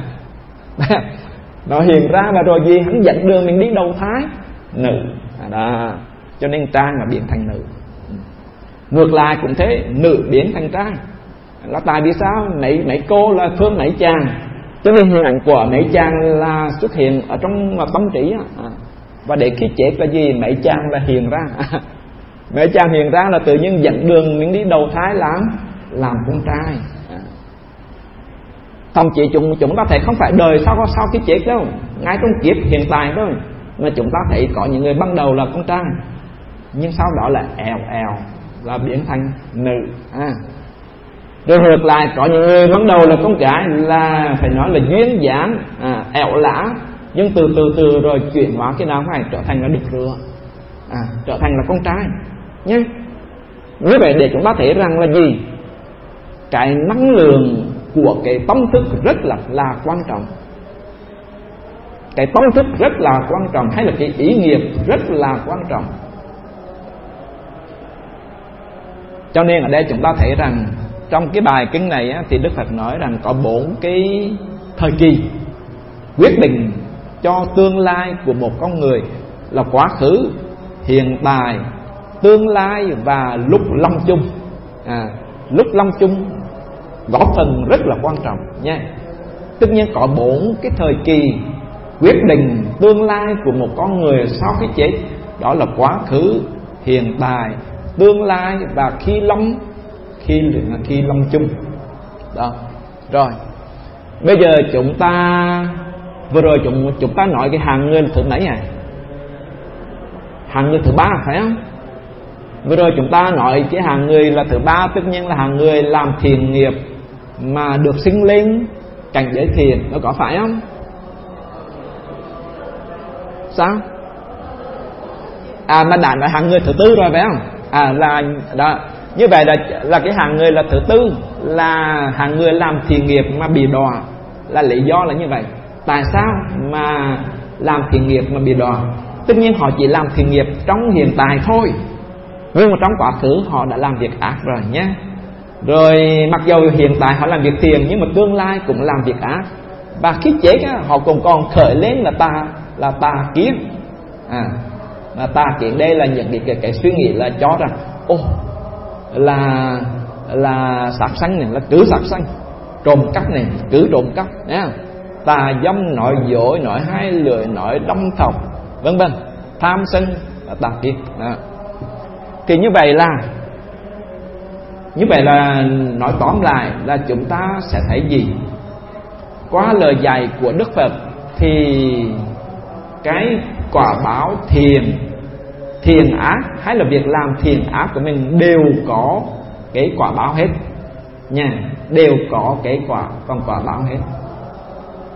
Nó hiện ra và rồi gì hắn dẫn đường mình đi đầu thai nữ. Đó. Cho nên trai mà biến thành nữ. Ngược lại cũng thế, nữ biến thành trai. Là tại vì sao? Mấy cô là thương mấy chàng, cho nên hình ảnh của mấy chàng là xuất hiện ở trong tâm trí. Và để khi chết là gì? Mấy chàng là hiện ra. Mấy chàng hiện ra là tự nhiên dẫn đường mình đi đầu thai làm con trai. Thậm chí chúng ta thấy không phải đời sau cái chết đâu, ngay trong kiếp hiện tại thôi, mà chúng ta thấy có những người ban đầu là con trai, nhưng sau đó là èo là biến thành nữ. Rồi ngược lại có những người ban đầu là con gái, là phải nói là duyên dáng, ẻo lả, nhưng từ từ rồi chuyển hóa cái nào phải trở thành là đực rửa, trở thành là con trai nhé. Như vậy để chúng ta thấy rằng là gì? Cái năng lượng của cái tâm thức rất là quan trọng. Cái tâm thức rất là quan trọng, hay là cái ý nghiệp rất là quan trọng. Cho nên ở đây chúng ta thấy rằng trong cái bài kinh này á, thì Đức Phật nói rằng có 4 cái thời kỳ quyết định cho tương lai của một con người, là quá khứ, hiện tại, tương lai và lúc lâm chung. Lúc lâm chung góp phần rất là quan trọng nha. Tất nhiên có 4 cái thời kỳ quyết định tương lai của một con người sau khi chết, đó là quá khứ, hiện tại, tương lai và khi lâm chung. Đó. Rồi. Bây giờ chúng ta vừa rồi chúng ta nói cái hàng người thứ mấy hàng người thứ 3 phải không? Vừa rồi chúng ta nói cái hàng người là thứ 3, tất nhiên là hàng người làm thiện nghiệp mà được sinh lên cảnh giới thiện, nó có phải không? Sao? Mà đã nói hàng người thứ 4 rồi phải không? Là đó. Như vậy là cái hàng người là thứ 4, là hàng người làm thiện nghiệp mà bị đọa. Là lý do là như vậy. Tại sao mà làm thiện nghiệp mà bị đọa? Tất nhiên họ chỉ làm thiện nghiệp trong hiện tại thôi, nhưng mà trong quá khứ họ đã làm việc ác rồi nhé. Rồi mặc dù hiện tại họ làm việc thiện, nhưng mà tương lai cũng làm việc ác. Và khi chết họ cũng còn khởi lên là tà kiến. Là tà kiến đây là những cái suy nghĩ là cho rằng là sát sanh này, là cứ sát sanh, trộm cắp này, cứ trộm cắp nhá. Tà dâm, nói dối, nói hai lưỡi, nói đâm thọc, vân vân, tham sân là tà kiến. Thì như vậy là nói tóm lại là chúng ta sẽ thấy gì? Qua lời dạy của Đức Phật thì cái quả báo thiện ác hay là việc làm thiện ác của mình đều có cái quả báo hết nha, đều có cái quả báo hết.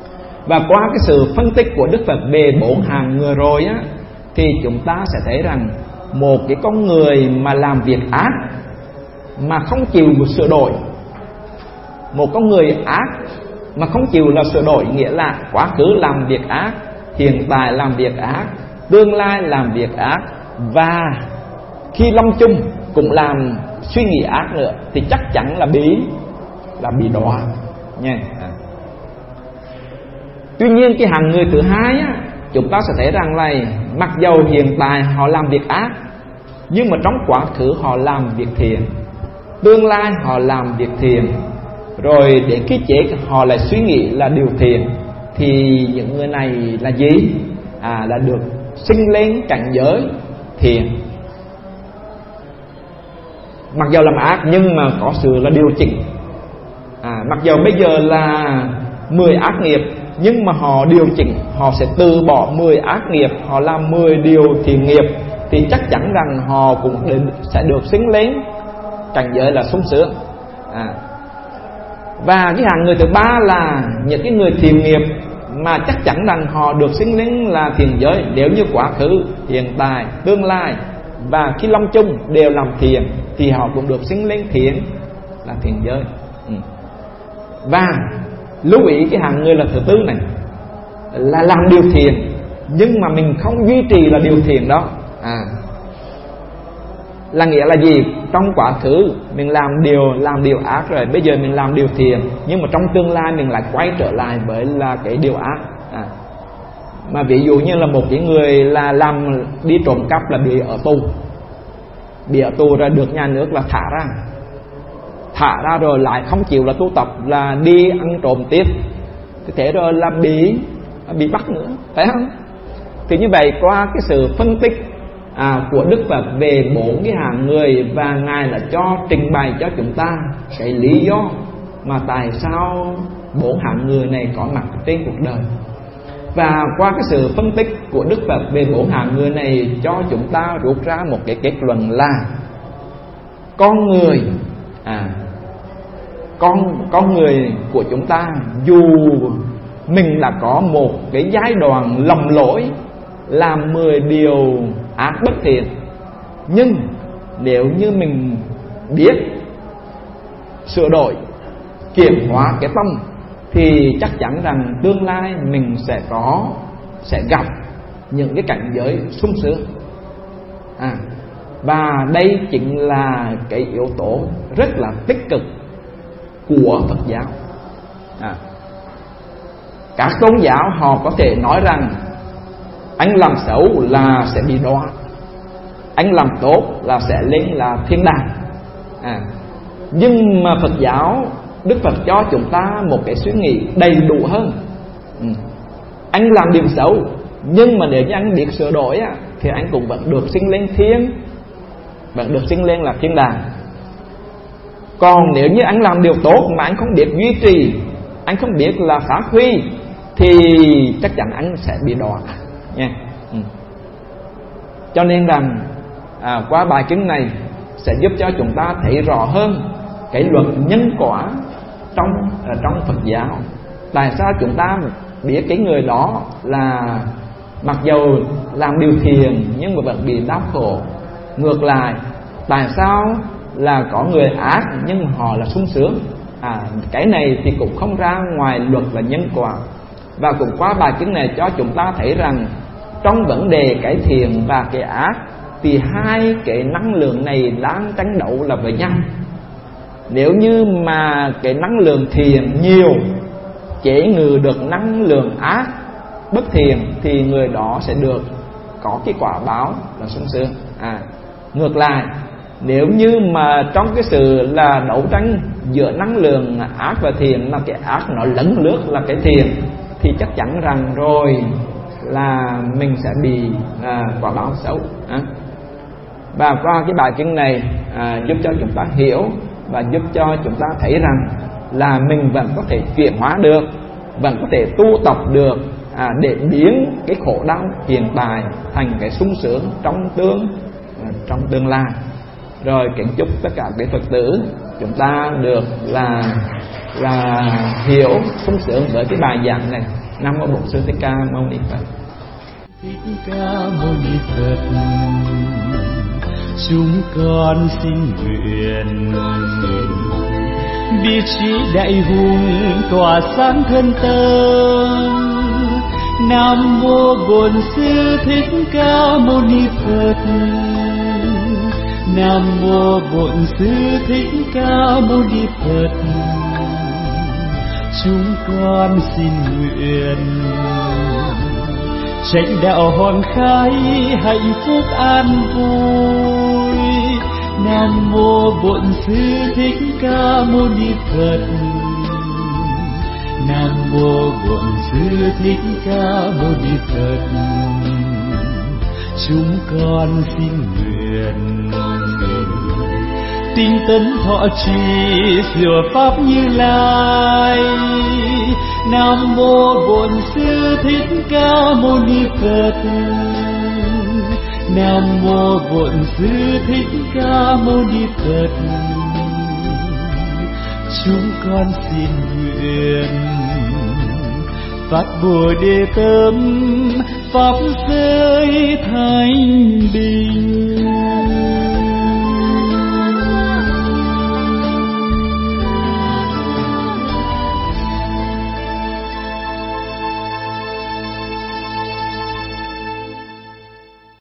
Và qua cái sự phân tích của Đức Phật về 4 hạng người rồi á, thì chúng ta sẽ thấy rằng một cái con người mà làm việc ác mà không chịu sửa đổi, một con người ác mà không chịu là sửa đổi, nghĩa là quá khứ làm việc ác, hiện tại làm việc ác, tương lai làm việc ác, và khi lâm chung cũng làm suy nghĩ ác nữa, thì chắc chắn là bị đọa nha. Tuy nhiên cái hạng người thứ hai á, chúng ta sẽ thấy rằng là mặc dầu hiện tại họ làm việc ác, nhưng mà trong quá khứ họ làm việc thiện, tương lai họ làm việc thiện, rồi đến khi chết họ lại suy nghĩ là điều thiện, thì những người này là gì? Là được sinh lên cảnh giới thiện. Mặc dầu làm ác nhưng mà có sự là điều chỉnh. Mặc dầu bây giờ là 10 ác nghiệp, nhưng mà họ điều chỉnh, họ sẽ từ bỏ 10 ác nghiệp, họ làm 10 điều thiện nghiệp, thì chắc chắn rằng họ cũng sẽ được sinh lên cảnh giới là sung sướng. Và cái hạng người thứ ba là những cái người thiện nghiệp, mà chắc chắn rằng họ được sinh lên là thiện giới nếu như quá khứ, hiện tại, tương lai và khi lâm chung đều làm thiện, thì họ cũng được sinh lên thiện là thiện giới. Và lưu ý cái hạng người là thứ tư này, là làm điều thiện nhưng mà mình không duy trì là điều thiện đó. Là nghĩa là gì? Trong quá khứ mình làm điều ác rồi, bây giờ mình làm điều thiện, nhưng mà trong tương lai mình lại quay trở lại với là cái điều ác. Mà ví dụ như là một cái người là làm đi trộm cắp là bị ở tù rồi, được nhà nước là thả ra rồi lại không chịu là tu tập, là đi ăn trộm tiếp, thế rồi là bị bắt nữa, phải không? Thì như vậy qua cái sự phân tích của Đức Phật về 4 cái hạng người, và Ngài là trình bày cho chúng ta cái lý do mà tại sao 4 hạng người này có mặt trên cuộc đời. Và qua cái sự phân tích của Đức Phật về 4 hạng người này cho chúng ta rút ra một cái kết luận là con người của chúng ta, dù mình đã có một cái giai đoạn lầm lỗi, làm 10 điều ác bất thiện, nhưng nếu như mình biết sửa đổi, chuyển hóa cái tâm, thì chắc chắn rằng tương lai mình sẽ gặp những cái cảnh giới sung sướng. Và đây chính là cái yếu tố rất là tích cực của Phật giáo. Các tôn giáo họ có thể nói rằng anh làm xấu là sẽ bị đọa, anh làm tốt là sẽ lên là thiên đàng. Nhưng mà Phật giáo, Đức Phật cho chúng ta một cái suy nghĩ đầy đủ hơn. Anh làm điều xấu, nhưng mà nếu như anh biết sửa đổi thì anh cũng vẫn được sinh lên vẫn được sinh lên là thiên đàng. Còn nếu như anh làm điều tốt mà anh không biết duy trì, anh không biết là phát huy, thì chắc chắn anh sẽ bị đọa nha. Cho nên rằng qua bài kinh này sẽ giúp cho chúng ta thấy rõ hơn cái luật nhân quả trong Phật giáo. Tại sao chúng ta biết cái người đó là mặc dầu làm điều thiện nhưng mà vẫn bị đau khổ. Ngược lại, tại sao là có người ác nhưng họ là sung sướng? Cái này thì cũng không ra ngoài luật là nhân quả. Và cũng qua bài kinh này cho chúng ta thấy rằng trong vấn đề cái thiện và cái ác thì hai cái năng lượng này đang tranh đấu là với nhau. Nếu như mà cái năng lượng thiện nhiều chế ngự được năng lượng ác bất thiện, thì người đó sẽ được có cái quả báo là sung sướng. Ngược lại, nếu như mà trong cái sự là đấu tranh giữa năng lượng ác và thiện, mà cái ác nó lấn lướt là cái thiện, thì chắc chắn rằng rồi là mình sẽ bị quả báo xấu. Và qua cái bài kinh này giúp cho chúng ta hiểu và giúp cho chúng ta thấy rằng là mình vẫn có thể chuyển hóa được, vẫn có thể tu tập được, để biến cái khổ đau hiện tại thành cái sung sướng trong tương lai. Rồi kính chúc tất cả các Phật tử chúng ta được là hiểu sung sướng với cái bài giảng này. Nam mô Bổn Sư Thích Ca Mâu Ni Phật. Thích Ca Mâu Ni Phật, chúng con xin nguyện bi trí đại hùng tỏa sáng thân tâm. Nam mô Bổn Sư Thích Ca Mâu Ni Phật. Nam mô Bổn Sư Thích Ca Mâu Ni Phật. Chúng con xin nguyện tránh đạo hoàng khai hạnh phúc an vui. Nam mô Bổn Sư Thích Ca Mâu Ni Phật. Nam mô Bổn Sư Thích Ca Mâu Ni Phật. Chúng con xin nguyện tinh tấn thọ trì sửa pháp Như Lai. Nam mô Bổn Sư Thích Ca Mâu Ni Phật. Nam mô Bổn Sư Thích Ca Mâu Ni Phật. Chúng con xin nguyện phát Bồ Đề tâm pháp giới thanh bình.